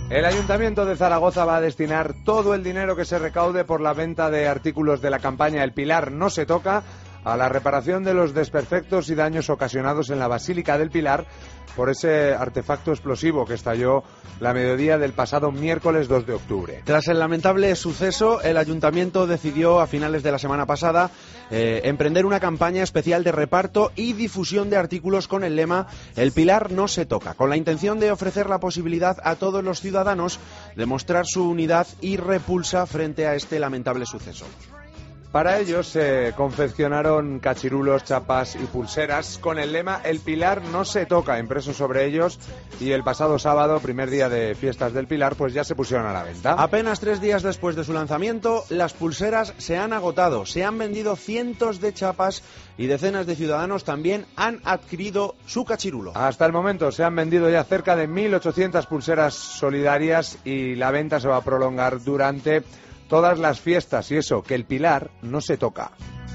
El Ayuntamiento de Zaragoza va a destinar todo el dinero que se recaude por la venta de artículos de la campaña El Pilar no se toca a la reparación de los desperfectos y daños ocasionados en la Basílica del Pilar por ese artefacto explosivo que estalló la mediodía del pasado miércoles dos de octubre. Tras el lamentable suceso, el Ayuntamiento decidió a finales de la semana pasada eh, emprender una campaña especial de reparto y difusión de artículos con el lema El Pilar no se toca, con la intención de ofrecer la posibilidad a todos los ciudadanos de mostrar su unidad y repulsa frente a este lamentable suceso. Para ello se confeccionaron cachirulos, chapas y pulseras con el lema El Pilar no se toca, impresos sobre ellos, y el pasado sábado, primer día de fiestas del Pilar, pues ya se pusieron a la venta. Apenas tres días después de su lanzamiento, las pulseras se han agotado, se han vendido cientos de chapas y decenas de ciudadanos también han adquirido su cachirulo. Hasta el momento se han vendido ya cerca de mil ochocientas pulseras solidarias y la venta se va a prolongar durante todas las fiestas, y eso, que el Pilar no se toca.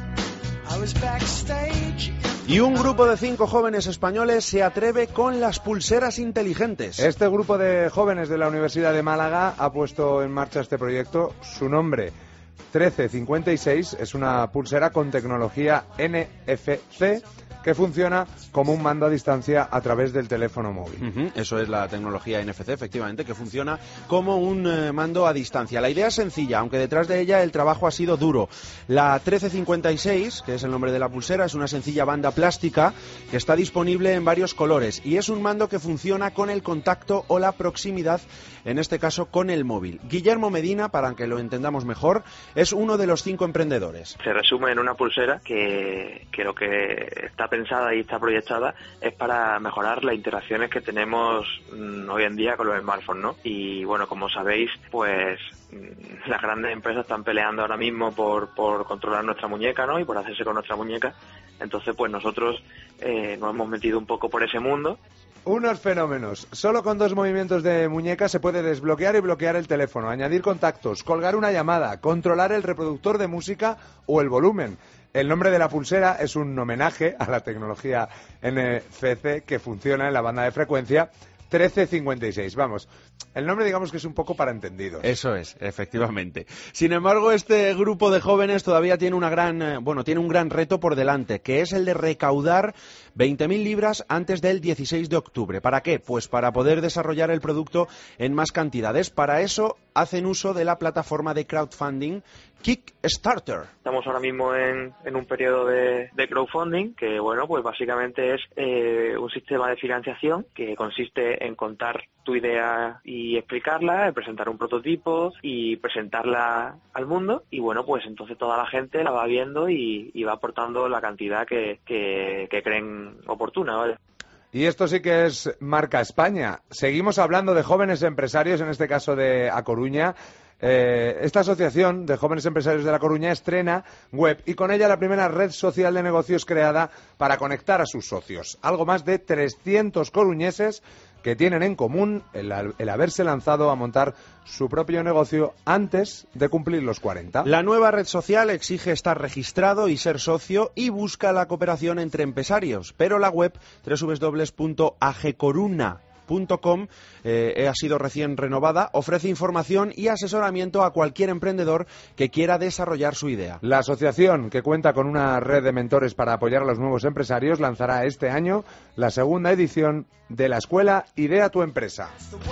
Y un grupo de cinco jóvenes españoles se atreve con las pulseras inteligentes. Este grupo de jóvenes de la Universidad de Málaga ha puesto en marcha este proyecto. Su nombre, trece cincuenta y seis, es una pulsera con tecnología N F C que funciona como un mando a distancia a través del teléfono móvil. Uh-huh, eso es la tecnología N F C, efectivamente, que funciona como un eh, mando a distancia. La idea es sencilla, aunque detrás de ella el trabajo ha sido duro. La trece cincuenta y seis, que es el nombre de la pulsera, es una sencilla banda plástica que está disponible en varios colores y es un mando que funciona con el contacto o la proximidad, en este caso con el móvil. Guillermo Medina, para que lo entendamos mejor, es uno de los cinco emprendedores. Se resume en una pulsera que, que lo que está pensada y está proyectada es para mejorar las interacciones que tenemos mmm, hoy en día con los smartphones, ¿no? Y bueno, como sabéis, pues mmm, las grandes empresas están peleando ahora mismo por, por controlar nuestra muñeca, ¿no? Y por hacerse con nuestra muñeca. Entonces, pues nosotros eh, nos hemos metido un poco por ese mundo. Unos fenómenos. Solo con dos movimientos de muñeca se puede desbloquear y bloquear el teléfono, añadir contactos, colgar una llamada, controlar el reproductor de música o el volumen. El nombre de la pulsera es un homenaje a la tecnología N F C que funciona en la banda de frecuencia trece cincuenta y seis. Vamos, el nombre digamos que es un poco para entendidos. Eso es, efectivamente. Sin embargo, este grupo de jóvenes todavía tiene una gran, eh, bueno, tiene un gran reto por delante, que es el de recaudar veinte mil libras antes del dieciséis de octubre. ¿Para qué? Pues para poder desarrollar el producto en más cantidades. Para eso hacen uso de la plataforma de crowdfunding Kickstarter. Estamos ahora mismo en, en un periodo de, de crowdfunding que, bueno, pues básicamente es eh, un sistema de financiación que consiste en contar tu idea y explicarla, en presentar un prototipo y presentarla al mundo y, bueno, pues entonces toda la gente la va viendo y, y va aportando la cantidad que, que, que creen oportuna, ¿vale? Y esto sí que es marca España. Seguimos hablando de jóvenes empresarios, en este caso de A Coruña. Eh, esta asociación de jóvenes empresarios de La Coruña estrena web y con ella la primera red social de negocios creada para conectar a sus socios. Algo más de trescientos coruñeses que tienen en común el, el haberse lanzado a montar su propio negocio antes de cumplir los cuarenta. La nueva red social exige estar registrado y ser socio y busca la cooperación entre empresarios, pero la web doble u doble u doble u punto agecoruna punto com eh, ha sido recién renovada, ofrece información y asesoramiento a cualquier emprendedor que quiera desarrollar su idea. La asociación, que cuenta con una red de mentores para apoyar a los nuevos empresarios, lanzará este año la segunda edición de la escuela Idea tu Empresa.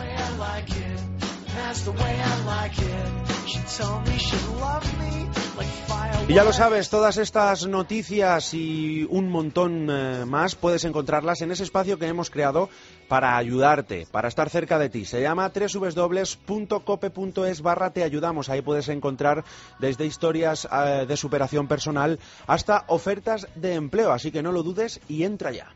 Y ya lo sabes, todas estas noticias y un montón eh, más puedes encontrarlas en ese espacio que hemos creado para ayudarte, para estar cerca de ti. Se llama doble u doble u doble u punto cope punto es barra te ayudamos. Ahí puedes encontrar desde historias eh, de superación personal hasta ofertas de empleo. Así que no lo dudes y entra ya.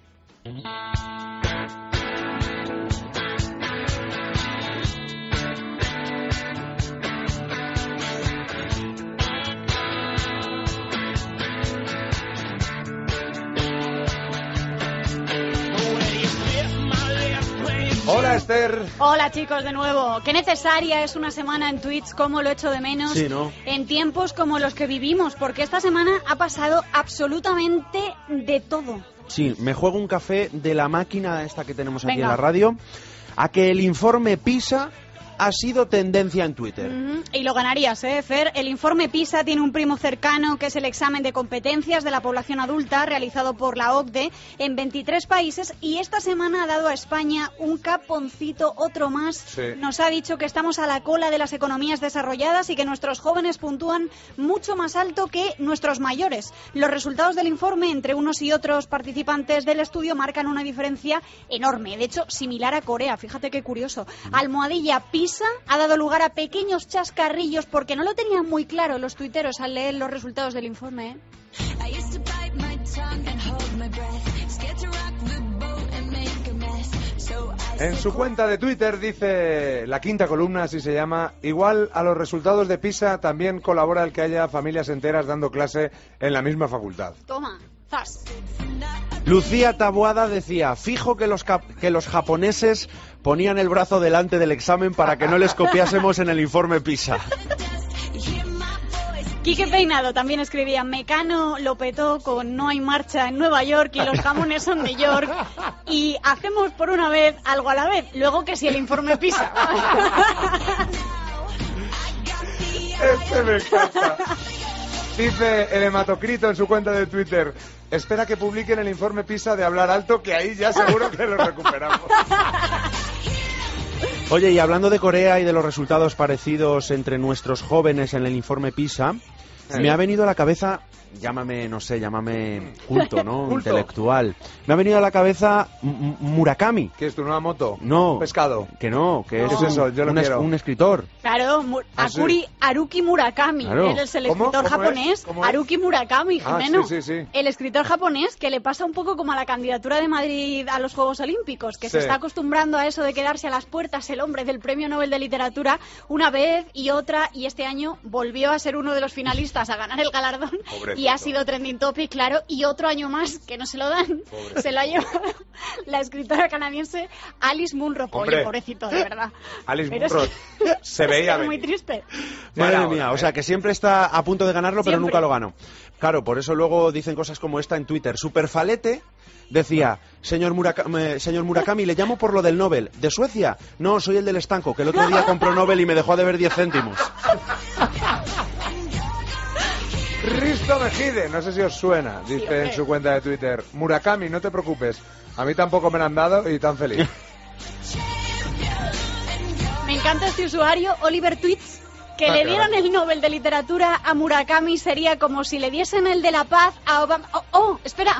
Hola, Esther. Hola, chicos, de nuevo. Qué necesaria es una semana en Twitch, cómo lo echo de menos. Sí, ¿no? En tiempos como los que vivimos, porque esta semana ha pasado absolutamente de todo. Sí, me juego un café de la máquina esta que tenemos aquí Venga. en la radio, a que el informe PISA ha sido tendencia en Twitter. Mm-hmm. Y lo ganarías, ¿eh, Fer? El informe PISA tiene un primo cercano, que es el examen de competencias de la población adulta realizado por la O C D E en veintitrés países, y esta semana ha dado a España un caponcito, otro más. Sí. Nos ha dicho que estamos a la cola de las economías desarrolladas y que nuestros jóvenes puntúan mucho más alto que nuestros mayores. Los resultados del informe entre unos y otros participantes del estudio marcan una diferencia enorme, de hecho similar a Corea. Fíjate qué curioso. Almohadilla PISA ha dado lugar a pequeños chascarrillos porque no lo tenían muy claro los tuiteros al leer los resultados del informe, ¿eh? En su cuenta de Twitter dice, la quinta columna, así se llama, igual a los resultados de PISA también colabora el que haya familias enteras dando clase en la misma facultad. Toma, zas. Lucía Taboada decía, fijo que los, cap- que los japoneses ponían el brazo delante del examen para que no les copiásemos en el informe PISA. Quique Peinado también escribía, Mecano lo petó con No hay marcha en Nueva York y los jamones son de York, y hacemos por una vez algo a la vez, luego que si el informe PISA. Este me encanta. Dice el hematocrito en su cuenta de Twitter, espera que publiquen el informe PISA de hablar alto, que ahí ya seguro que lo recuperamos. Oye, y hablando de Corea y de los resultados parecidos entre nuestros jóvenes en el informe PISA, eh. me ha venido a la cabeza, llámame, no sé, llámame culto, ¿no? Culto. Intelectual. Me ha venido a la cabeza M- Murakami. ¿Qué es tu nueva moto? No. ¿Un pescado? Que no, que No. es, ¿Qué es eso? Yo lo un, es- quiero. un escritor. Claro, Mu- Ah, Akuri, sí. Haruki Murakami, Claro. él es el ¿Cómo? escritor ¿Cómo japonés, es? ¿Cómo es? Haruki Murakami, Ah, Jimeno. sí, sí, sí. El escritor japonés que le pasa un poco como a la candidatura de Madrid a los Juegos Olímpicos, que se Sí. está acostumbrando a eso de quedarse a las puertas el hombre del Premio Nobel de Literatura una vez y otra, y este año volvió a ser uno de los finalistas a ganar el galardón. Pobrecito. Y ha sido trending topic, claro, y otro año más que no se lo dan. Pobrecito. Se lo ha llevado la escritora canadiense Alice Munro. Hombre. Oye, pobrecito, de verdad. Alice Pero es Munro que- se veía es muy venir. triste. Madre Ahora, mía, ¿eh? o sea que siempre está a punto de ganarlo, pero Siempre. nunca lo ganó. Claro, por eso luego dicen cosas como esta en Twitter. Superfalete decía, señor Murakami, señor Murakami, le llamo por lo del Nobel. ¿De Suecia? No, soy el del estanco, que el otro día compró Nobel y me dejó a deber diez céntimos. Risto Mejide, no sé si os suena, dice en su cuenta de Twitter, Murakami, no te preocupes, a mí tampoco me lo han dado y tan feliz. Me encanta este usuario, Oliver Tweets, que Ah, le qué dieran bueno. el Nobel de Literatura a Murakami sería como si le diesen el de la paz a Obama. ¡Oh, oh espera!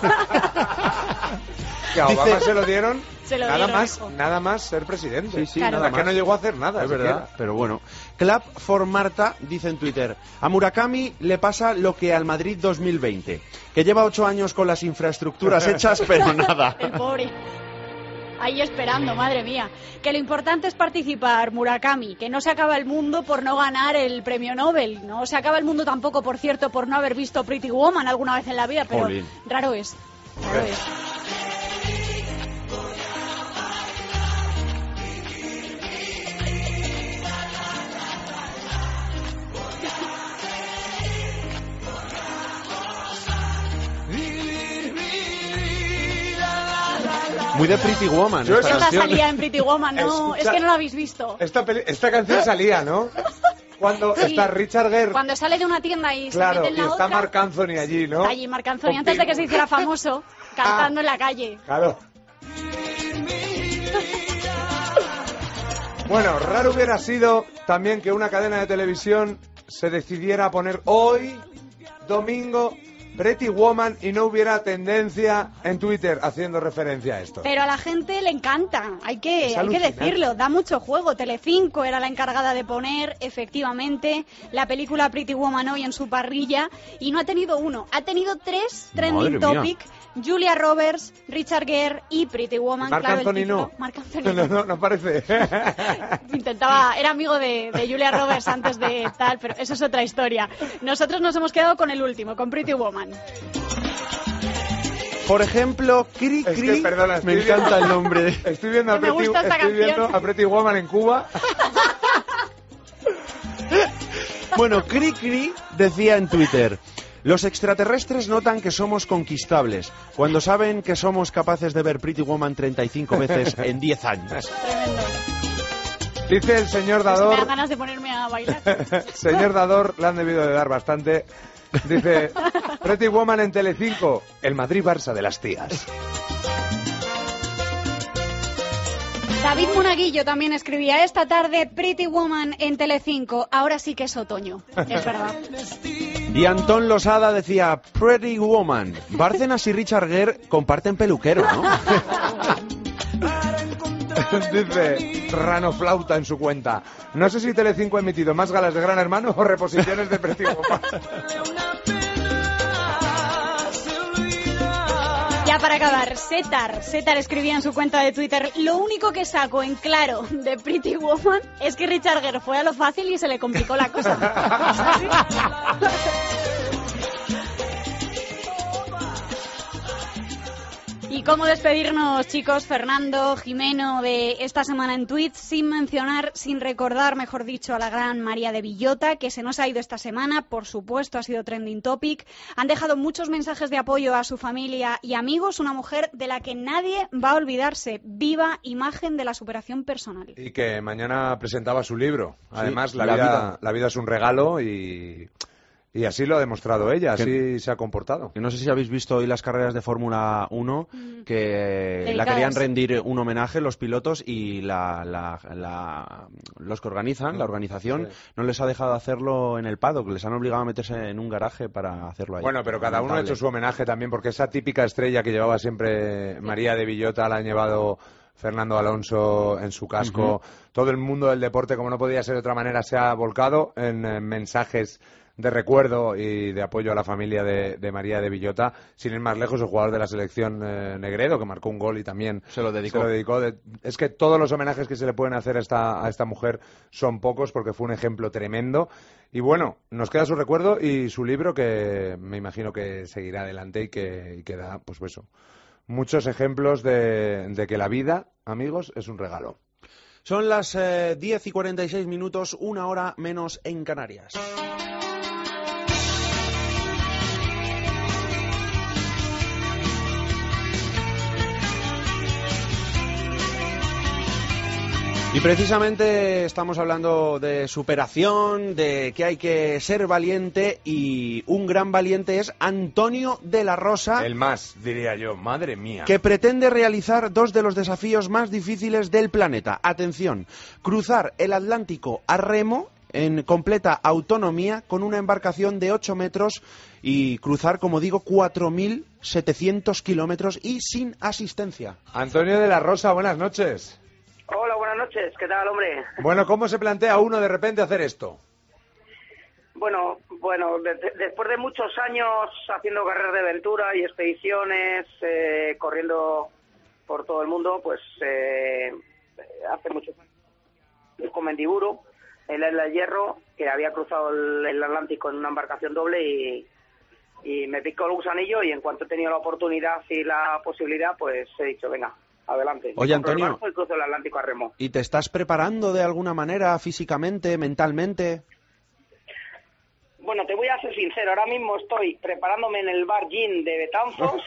Que a Obama Dice- se lo dieron, Se lo nada dieron, más, hijo. nada más ser presidente. Sí, sí, Claro. nada más. Que no llegó a hacer nada, Es siquiera. verdad, pero bueno. Clap for Marta dice en Twitter, a Murakami le pasa lo que al Madrid dos mil veinte, que lleva ocho años con las infraestructuras hechas, pero nada. El pobre. Ahí esperando, madre mía. Que lo importante es participar, Murakami, que no se acaba el mundo por no ganar el premio Nobel. No se acaba el mundo tampoco, por cierto, por no haber visto Pretty Woman alguna vez en la vida, pero Jolín. raro es. Raro es. Muy de Pretty Woman. Yo esta esa Esta canción. salía en Pretty Woman, no, Escucha- es que no la habéis visto. Esta, peli- esta canción salía, ¿no? Cuando Sí. está Richard Gere, Cuando sale de una tienda y claro, se mete en y la está otra, Marc Anthony allí, ¿no? está allí Marc Anthony, Con antes de que Pink. se hiciera famoso, cantando en la calle. Claro. Bueno, raro hubiera sido también que una cadena de televisión se decidiera a poner hoy, domingo, Pretty Woman y no hubiera tendencia en Twitter haciendo referencia a esto. Pero a la gente le encanta, hay que, Es hay que alucinante. decirlo, da mucho juego. Telecinco era la encargada de poner, efectivamente, la película Pretty Woman hoy en su parrilla y no ha tenido uno, ha tenido tres trending Madre mía. topic, Julia Roberts, Richard Gere y Pretty Woman. Marc claro, el Anthony título. no. Marc Anthony No, no. no, no parece. Intentaba, era amigo de, de Julia Roberts antes de tal, pero eso es otra historia. Nosotros nos hemos quedado con el último, con Pretty Woman. Por ejemplo, Cri Es Cri. que, perdona, me estoy encanta viendo- el nombre. Estoy viendo, a Que me Pretty, gusta esta estoy viendo canción. a Pretty Woman en Cuba. Bueno, Cri Cri decía en Twitter, los extraterrestres notan que somos conquistables cuando saben que somos capaces de ver Pretty Woman treinta y cinco veces en diez años. Tremendo. Dice el señor Dador... Me dan ganas de ponerme a bailar. Señor Dador, le han debido de dar bastante. Dice, Pretty Woman en Telecinco, el Madrid-Barça de las tías. David Monaguillo también escribía esta tarde Pretty Woman en Telecinco. Ahora sí que es otoño, es verdad. Y Antón Losada decía Pretty Woman. Bárcenas y Richard Gere comparten peluquero, ¿no? Dice Rano Flauta en su cuenta. No sé si Telecinco ha emitido más galas de Gran Hermano o reposiciones de Pretty Woman. Ya para acabar, Setar, Setar escribía en su cuenta de Twitter: lo único que saco en claro de Pretty Woman es que Richard Gere fue a lo fácil y se le complicó la cosa. ¿Y cómo despedirnos, chicos? Fernando, Jimeno, de esta semana en Tweets, sin mencionar, sin recordar, mejor dicho, a la gran María de Villota, que se nos ha ido esta semana, por supuesto, ha sido trending topic. Han dejado muchos mensajes de apoyo a su familia y amigos, una mujer de la que nadie va a olvidarse. Viva imagen de la superación personal. Y que mañana presentaba su libro. Además, sí, la, la, vida, vida. la vida es un regalo y... Y así lo ha demostrado ella, así que, se ha comportado. Que no sé si habéis visto hoy las carreras de Fórmula uno, mm. que Delicadas. La querían rendir un homenaje los pilotos y la, la, la, los que organizan, la organización, sí. no les ha dejado hacerlo en el paddock, les han obligado a meterse en un garaje para hacerlo ahí. Bueno, pero cada uno ha hecho su homenaje también, porque esa típica estrella que llevaba siempre María de Villota la han llevado... Fernando Alonso en su casco. Uh-huh. Todo el mundo del deporte, como no podía ser de otra manera, se ha volcado en, en mensajes de recuerdo y de apoyo a la familia de, de María de Villota. Sin ir más lejos, el jugador de la selección eh, Negredo, que marcó un gol y también se lo dedicó. Se lo dedicó. De, es que todos los homenajes que se le pueden hacer a esta, a esta mujer son pocos, porque fue un ejemplo tremendo. Y bueno, nos queda su recuerdo y su libro, que me imagino que seguirá adelante y que, y que da, pues eso, muchos ejemplos de, de que la vida, amigos, es un regalo. Son las eh, diez y cuarenta y seis minutos, una hora menos en Canarias. Y precisamente estamos hablando de superación, de que hay que ser valiente, y un gran valiente es Antonio de la Rosa. El más, diría yo, madre mía. Que pretende realizar dos de los desafíos más difíciles del planeta. Atención, cruzar el Atlántico a remo en completa autonomía con una embarcación de ocho metros y cruzar, como digo, cuatro mil setecientos kilómetros y sin asistencia. Antonio de la Rosa, buenas noches. Hola, buenas noches. ¿Qué tal, hombre? Bueno, ¿cómo se plantea uno de repente hacer esto? Bueno, bueno, de, de, después de muchos años haciendo carreras de aventura y expediciones, eh, corriendo por todo el mundo, pues eh, hace muchos años con Mendiburu, en la Isla de Hierro, que había cruzado el, el Atlántico en una embarcación doble y, y me picó el gusanillo, y en cuanto he tenido la oportunidad y la posibilidad, pues he dicho, venga, adelante. Oye, Antonio, y cruzo el Atlántico a remo. ¿Y te estás preparando de alguna manera físicamente, mentalmente? Bueno, te voy a ser sincero, ahora mismo estoy preparándome en el bar Gin de Betanzos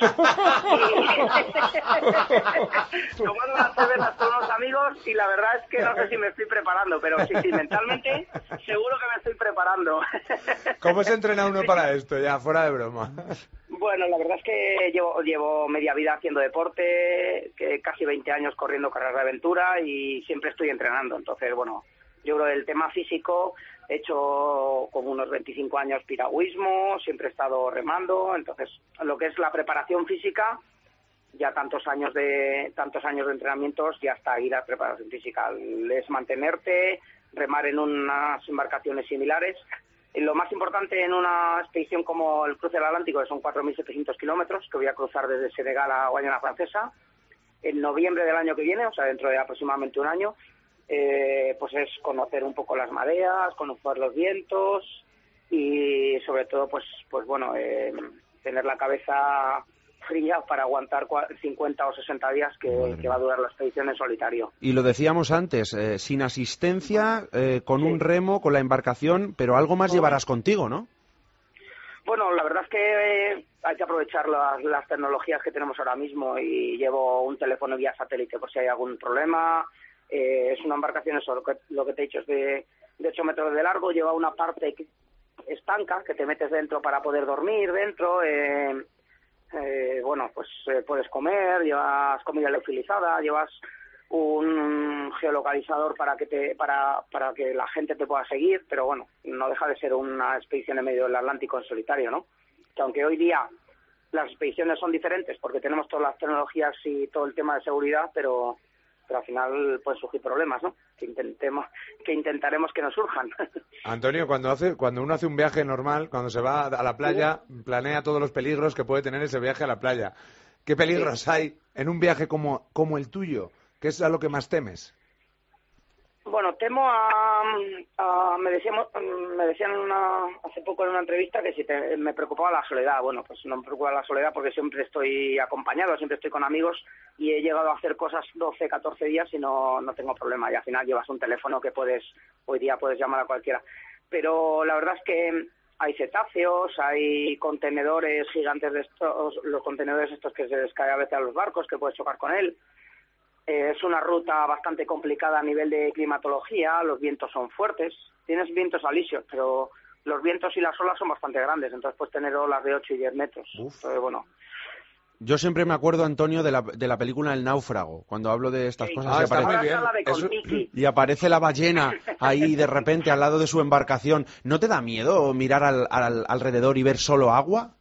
y tomando unas cervezas con unos amigos, y la verdad es que no sé si me estoy preparando, pero sí, sí, mentalmente seguro que me estoy preparando. ¿Cómo se entrena uno para esto, ya, fuera de broma? Bueno, la verdad es que llevo, llevo media vida haciendo deporte, que casi veinte años corriendo carreras de aventura y siempre estoy entrenando. Entonces, bueno, yo creo que el tema físico, he hecho como unos veinticinco años piragüismo, siempre he estado remando. Entonces, lo que es la preparación física, ya tantos años de tantos años de entrenamientos, ya está ahí la preparación física. Es mantenerte, remar en unas embarcaciones similares. Y lo más importante en una expedición como el cruce del Atlántico, que son cuatro mil setecientos kilómetros, que voy a cruzar desde Senegal a Guayana Francesa, en noviembre del año que viene, o sea, dentro de aproximadamente un año, eh, pues es conocer un poco las mareas, conocer los vientos y sobre todo, pues, pues bueno, eh, tener la cabeza fría para aguantar cincuenta o sesenta días que, que va a durar la expedición en solitario. Y lo decíamos antes, eh, sin asistencia, eh, con sí. un remo, con la embarcación, pero algo más llevarás contigo, ¿no? Bueno, la verdad es que eh, hay que aprovechar las, las tecnologías que tenemos ahora mismo, y llevo un teléfono vía satélite por si hay algún problema, Eh, es una embarcación, eso, lo que, lo que te he dicho, es de, de ocho metros de largo, lleva una parte estanca que te metes dentro para poder dormir dentro. Eh, eh, bueno, pues eh, puedes comer, llevas comida liofilizada, llevas un geolocalizador para que te para para que la gente te pueda seguir, pero bueno, no deja de ser una expedición en medio del Atlántico en solitario, ¿no? Que aunque hoy día las expediciones son diferentes porque tenemos todas las tecnologías y todo el tema de seguridad, pero pero al final pueden surgir problemas, ¿no? Que intentemos que intentaremos que no surjan. Antonio, cuando hace cuando uno hace un viaje normal, cuando se va a la playa, sí, planea todos los peligros que puede tener ese viaje a la playa. ¿Qué peligros sí. hay en un viaje como como el tuyo? ¿Qué es a lo que más temes? Bueno, temo a... a me, decíamos, me decían una, hace poco en una entrevista que si te, me preocupaba la soledad. Bueno, pues no me preocupa la soledad porque siempre estoy acompañado, siempre estoy con amigos y he llegado a hacer cosas doce, catorce días y no, no tengo problema. Y al final llevas un teléfono que puedes, hoy día puedes llamar a cualquiera. Pero la verdad es que hay cetáceos, hay contenedores gigantes de estos, los contenedores estos que se les cae a veces a los barcos, que puedes chocar con él. Es una ruta bastante complicada a nivel de climatología, los vientos son fuertes, tienes vientos alisios, pero los vientos y las olas son bastante grandes, entonces puedes tener olas de ocho y diez metros. Entonces, bueno. Yo siempre me acuerdo, Antonio, de la, de la película El Náufrago, cuando hablo de estas sí. cosas. Ah, y, está aparece, muy bien. Eso, y aparece la ballena ahí de repente al lado de su embarcación. ¿No te da miedo mirar al, al, alrededor y ver solo agua?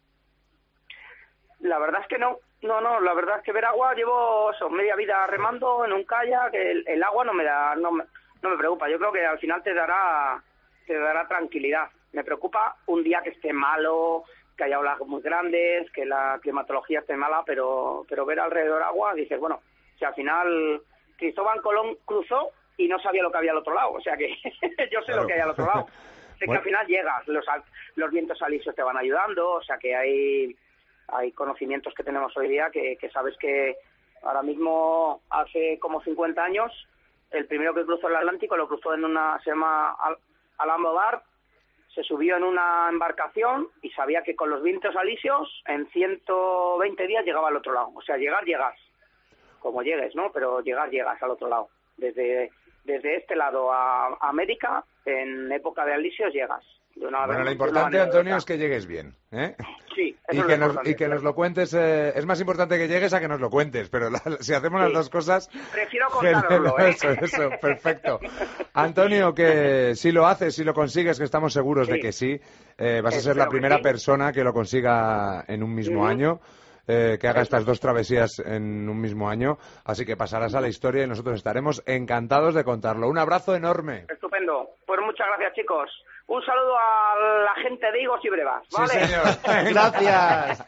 La verdad es que no. No, no, la verdad es que ver agua, llevo eso, media vida remando en un kayak, el, el agua no me da, no me, no me preocupa, yo creo que al final te dará, te dará tranquilidad. Me preocupa un día que esté malo, que haya olas muy grandes, que la climatología esté mala, pero, pero ver alrededor agua, dices, bueno, si al final Cristóbal Colón cruzó y no sabía lo que había al otro lado, o sea que yo sé claro. lo que hay al otro lado. Sé bueno. que al final llegas, los, los vientos alisios te van ayudando, o sea que hay... Hay conocimientos que tenemos hoy día que, que sabes que ahora mismo, hace como cincuenta años, el primero que cruzó el Atlántico lo cruzó en una, se llama Alain Baudard, se subió en una embarcación y sabía que con los vientos alisios en ciento veinte días llegaba al otro lado. O sea, llegar, llegas, como llegues, ¿no? Pero llegar, llegas al otro lado. Desde, desde este lado a América, en época de alisios, llegas. Una, bueno, lo importante, Antonio, es que llegues bien, ¿eh? Sí, y, que nos, y que nos lo cuentes. Eh, es más importante que llegues a que nos lo cuentes, pero la, si hacemos sí. las dos cosas... Prefiero contároslo, ¿eh? Eso, eso, perfecto. Antonio, que si lo haces, si lo consigues, que estamos seguros sí. de que sí, eh, vas Espero a ser la primera sí. persona que lo consiga en un mismo uh-huh. año. Eh, que haga eso. Estas dos travesías en un mismo año, así que pasarás a la historia y nosotros estaremos encantados de contarlo. Un abrazo enorme. Estupendo. Pues muchas gracias, chicos. Un saludo a la gente de Higos y Brevas, ¿vale? Sí, señor. Gracias.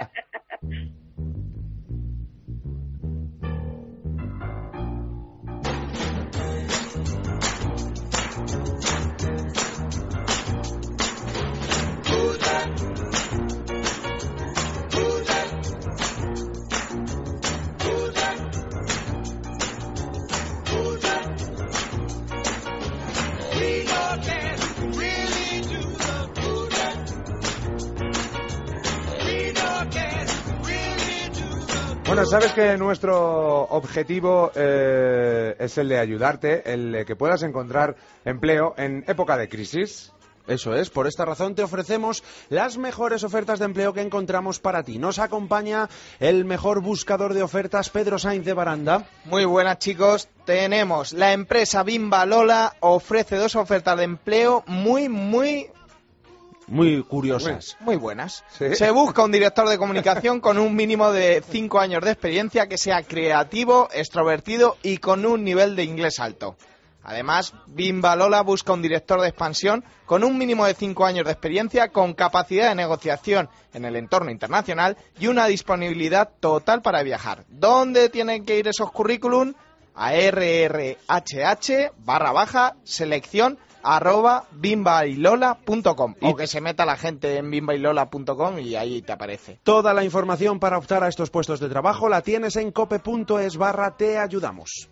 Bueno, sabes que nuestro objetivo eh, es el de ayudarte, el de que puedas encontrar empleo en época de crisis. Eso es, por esta razón te ofrecemos las mejores ofertas de empleo que encontramos para ti. Nos acompaña el mejor buscador de ofertas, Pedro Sainz de Baranda. Muy buenas, chicos. Tenemos la empresa Bimba Lola, ofrece dos ofertas de empleo muy, muy... Muy curiosas. Muy, muy buenas. ¿Sí? Se busca un director de comunicación con un mínimo de cinco años de experiencia, que sea creativo, extrovertido y con un nivel de inglés alto. Además, Bimba Lola busca un director de expansión con un mínimo de cinco años de experiencia, con capacidad de negociación en el entorno internacional y una disponibilidad total para viajar. ¿Dónde tienen que ir esos currículum? A rrhh barra baja selección arroba bimbailola punto com, o que se meta la gente en bimbailola punto com y ahí te aparece. Toda la información para optar a estos puestos de trabajo la tienes en cope punto es barra te ayudamos.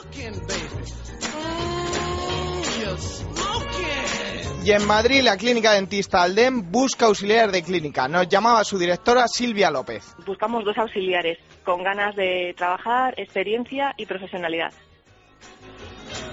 Y en Madrid, la clínica dentista Aldem busca auxiliar de clínica. Nos llamaba su directora, Silvia López. Buscamos dos auxiliares con ganas de trabajar, experiencia y profesionalidad.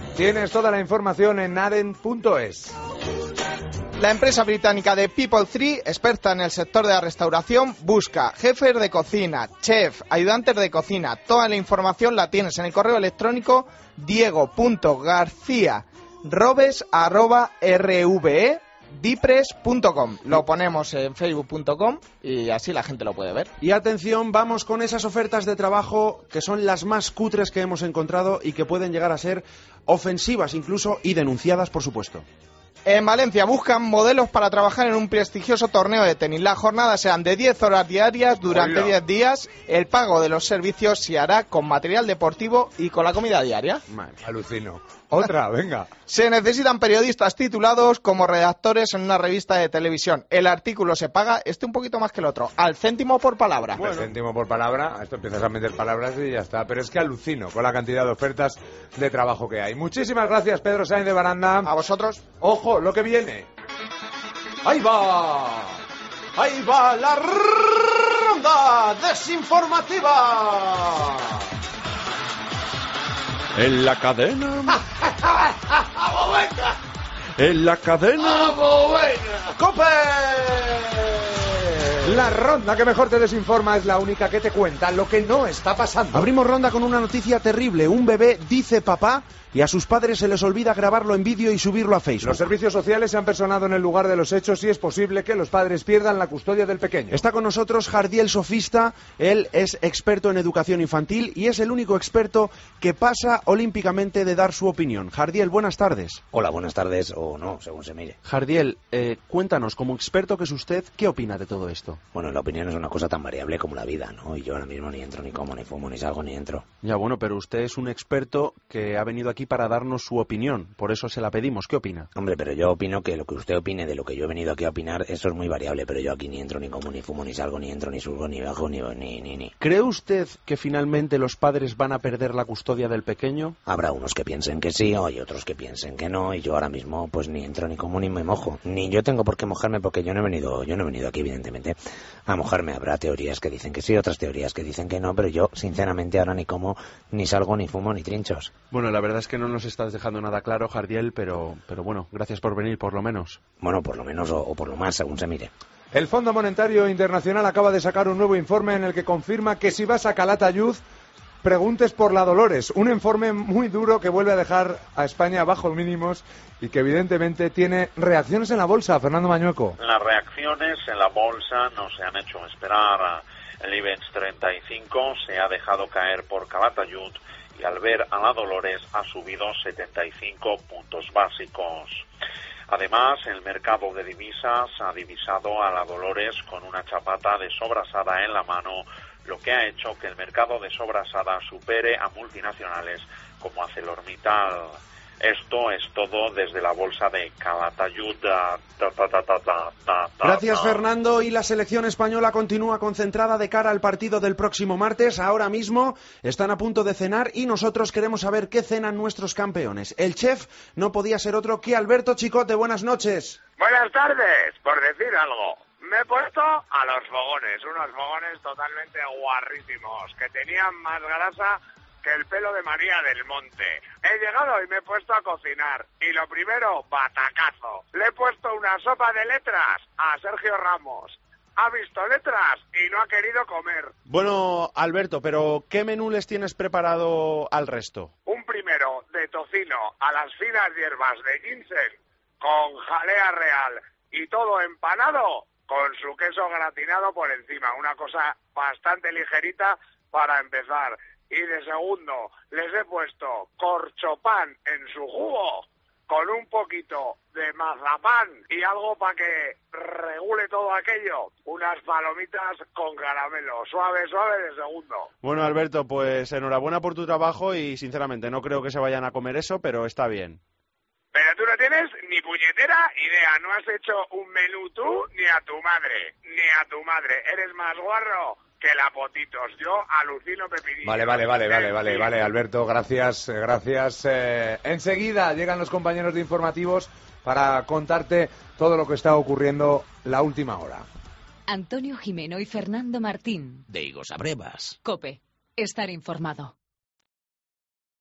Tienes toda la información en naden punto es. La empresa británica de People three, experta en el sector de la restauración, busca jefes de cocina, chef, ayudantes de cocina. Toda la información la tienes en el correo electrónico diego punto garcía robes arroba rve dipres punto com. Lo ponemos en facebook punto com y así la gente lo puede ver. Y atención, vamos con esas ofertas de trabajo que son las más cutres que hemos encontrado y que pueden llegar a ser ofensivas incluso y denunciadas, por supuesto. En Valencia buscan modelos para trabajar en un prestigioso torneo de tenis. Las jornadas serán de diez horas diarias durante diez días. El pago de los servicios se hará con material deportivo y con la comida diaria. Man, alucino. Otra, venga. Se necesitan periodistas titulados como redactores en una revista de televisión. El artículo se paga, este un poquito más que el otro, al céntimo por palabra. Bueno. Al céntimo por palabra, esto empiezas a meter palabras y ya está. Pero es que alucino con la cantidad de ofertas de trabajo que hay. Muchísimas gracias, Pedro Sainz de Baranda. A vosotros. Ojo, lo que viene. ¡Ahí va! ¡Ahí va la ronda desinformativa! En la cadena... en la cadena... ¡Cope! La ronda que mejor te desinforma es la única que te cuenta lo que no está pasando. Abrimos ronda con una noticia terrible. Un bebé dice papá y a sus padres se les olvida grabarlo en vídeo y subirlo a Facebook. Los servicios sociales se han personado en el lugar de los hechos y es posible que los padres pierdan la custodia del pequeño. Está con nosotros Jardiel Sofista. Él es experto en educación infantil y es el único experto que pasa olímpicamente de dar su opinión. Jardiel, buenas tardes. Hola, buenas tardes, o no, según se mire. Jardiel, eh, cuéntanos, como experto que es usted, ¿qué opina de todo esto? Bueno, la opinión es una cosa tan variable como la vida, ¿no? Y yo ahora mismo ni entro, ni como, ni fumo, ni salgo, ni entro. Ya, bueno, pero usted es un experto que ha venido aquí para darnos su opinión, por eso se la pedimos. ¿Qué opina? Hombre, pero yo opino que lo que usted opine de lo que yo he venido aquí a opinar, eso es muy variable, pero yo aquí ni entro, ni como, ni fumo, ni salgo, ni entro, ni subo, ni bajo, ni, ni, ni, ni. ¿Cree usted que finalmente los padres van a perder la custodia del pequeño? Habrá unos que piensen que sí, o hay otros que piensen que no, y yo ahora mismo pues ni entro, ni como, ni me mojo. Ni yo tengo por qué mojarme porque yo no he venido, yo no he venido aquí, evidentemente, a mojarme. Habrá teorías que dicen que sí, otras teorías que dicen que no, pero yo, sinceramente, ahora ni como, ni salgo, ni fumo, ni trinchos. Bueno, la verdad es que no nos estás dejando nada claro, Jardiel, pero, pero bueno, gracias por venir, por lo menos. Bueno, por lo menos, o, o por lo más, según se mire. El Fondo Monetario Internacional acaba de sacar un nuevo informe en el que confirma que si vas a Calatayud, preguntes por la Dolores. Un informe muy duro que vuelve a dejar a España bajo mínimos y que evidentemente tiene reacciones en la bolsa. Fernando Mañueco. Las reacciones en la bolsa no se han hecho esperar. El IBEX treinta y cinco se ha dejado caer por Calatayud y al ver a la Dolores ha subido setenta y cinco puntos básicos. Además, el mercado de divisas ha divisado a la Dolores con una chapata de sobrasada en la mano, lo que ha hecho que el mercado de sobrasada supere a multinacionales como ArcelorMittal. Esto es todo desde la bolsa de Calatayud. Ta, ta, ta, ta, ta, ta, Gracias, Fernando. Y la selección española continúa concentrada de cara al partido del próximo martes. Ahora mismo están a punto de cenar y nosotros queremos saber qué cenan nuestros campeones. El chef no podía ser otro que Alberto Chicote. Buenas noches. Buenas tardes, por decir algo. Me he puesto a los fogones, unos fogones totalmente guarrísimos, que tenían más grasa que el pelo de María del Monte. He llegado y me he puesto a cocinar. Y lo primero, batacazo. Le he puesto una sopa de letras a Sergio Ramos. Ha visto letras y no ha querido comer. Bueno, Alberto, pero ¿qué menú les tienes preparado al resto? Un primero de tocino a las finas hierbas de ginseng con jalea real y todo empanado con su queso gratinado por encima. Una cosa bastante ligerita para empezar. Y de segundo, les he puesto corchopán en su jugo con un poquito de mazapán y algo para que regule todo aquello. Unas palomitas con caramelo, suave, suave de segundo. Bueno, Alberto, pues enhorabuena por tu trabajo y sinceramente no creo que se vayan a comer eso, pero está bien. Pero tú no tienes ni puñetera idea, no has hecho un menú tú ni a tu madre, ni a tu madre. Eres más guarro que la potitos. Yo alucino pepinillo. Vale, vale, vale, vale, vale, vale, Alberto, gracias, gracias. Eh, enseguida llegan los compañeros de informativos para contarte todo lo que está ocurriendo la última hora. Antonio Jimeno y Fernando Martín. De Higos a Brevas. COPE. Estar informado.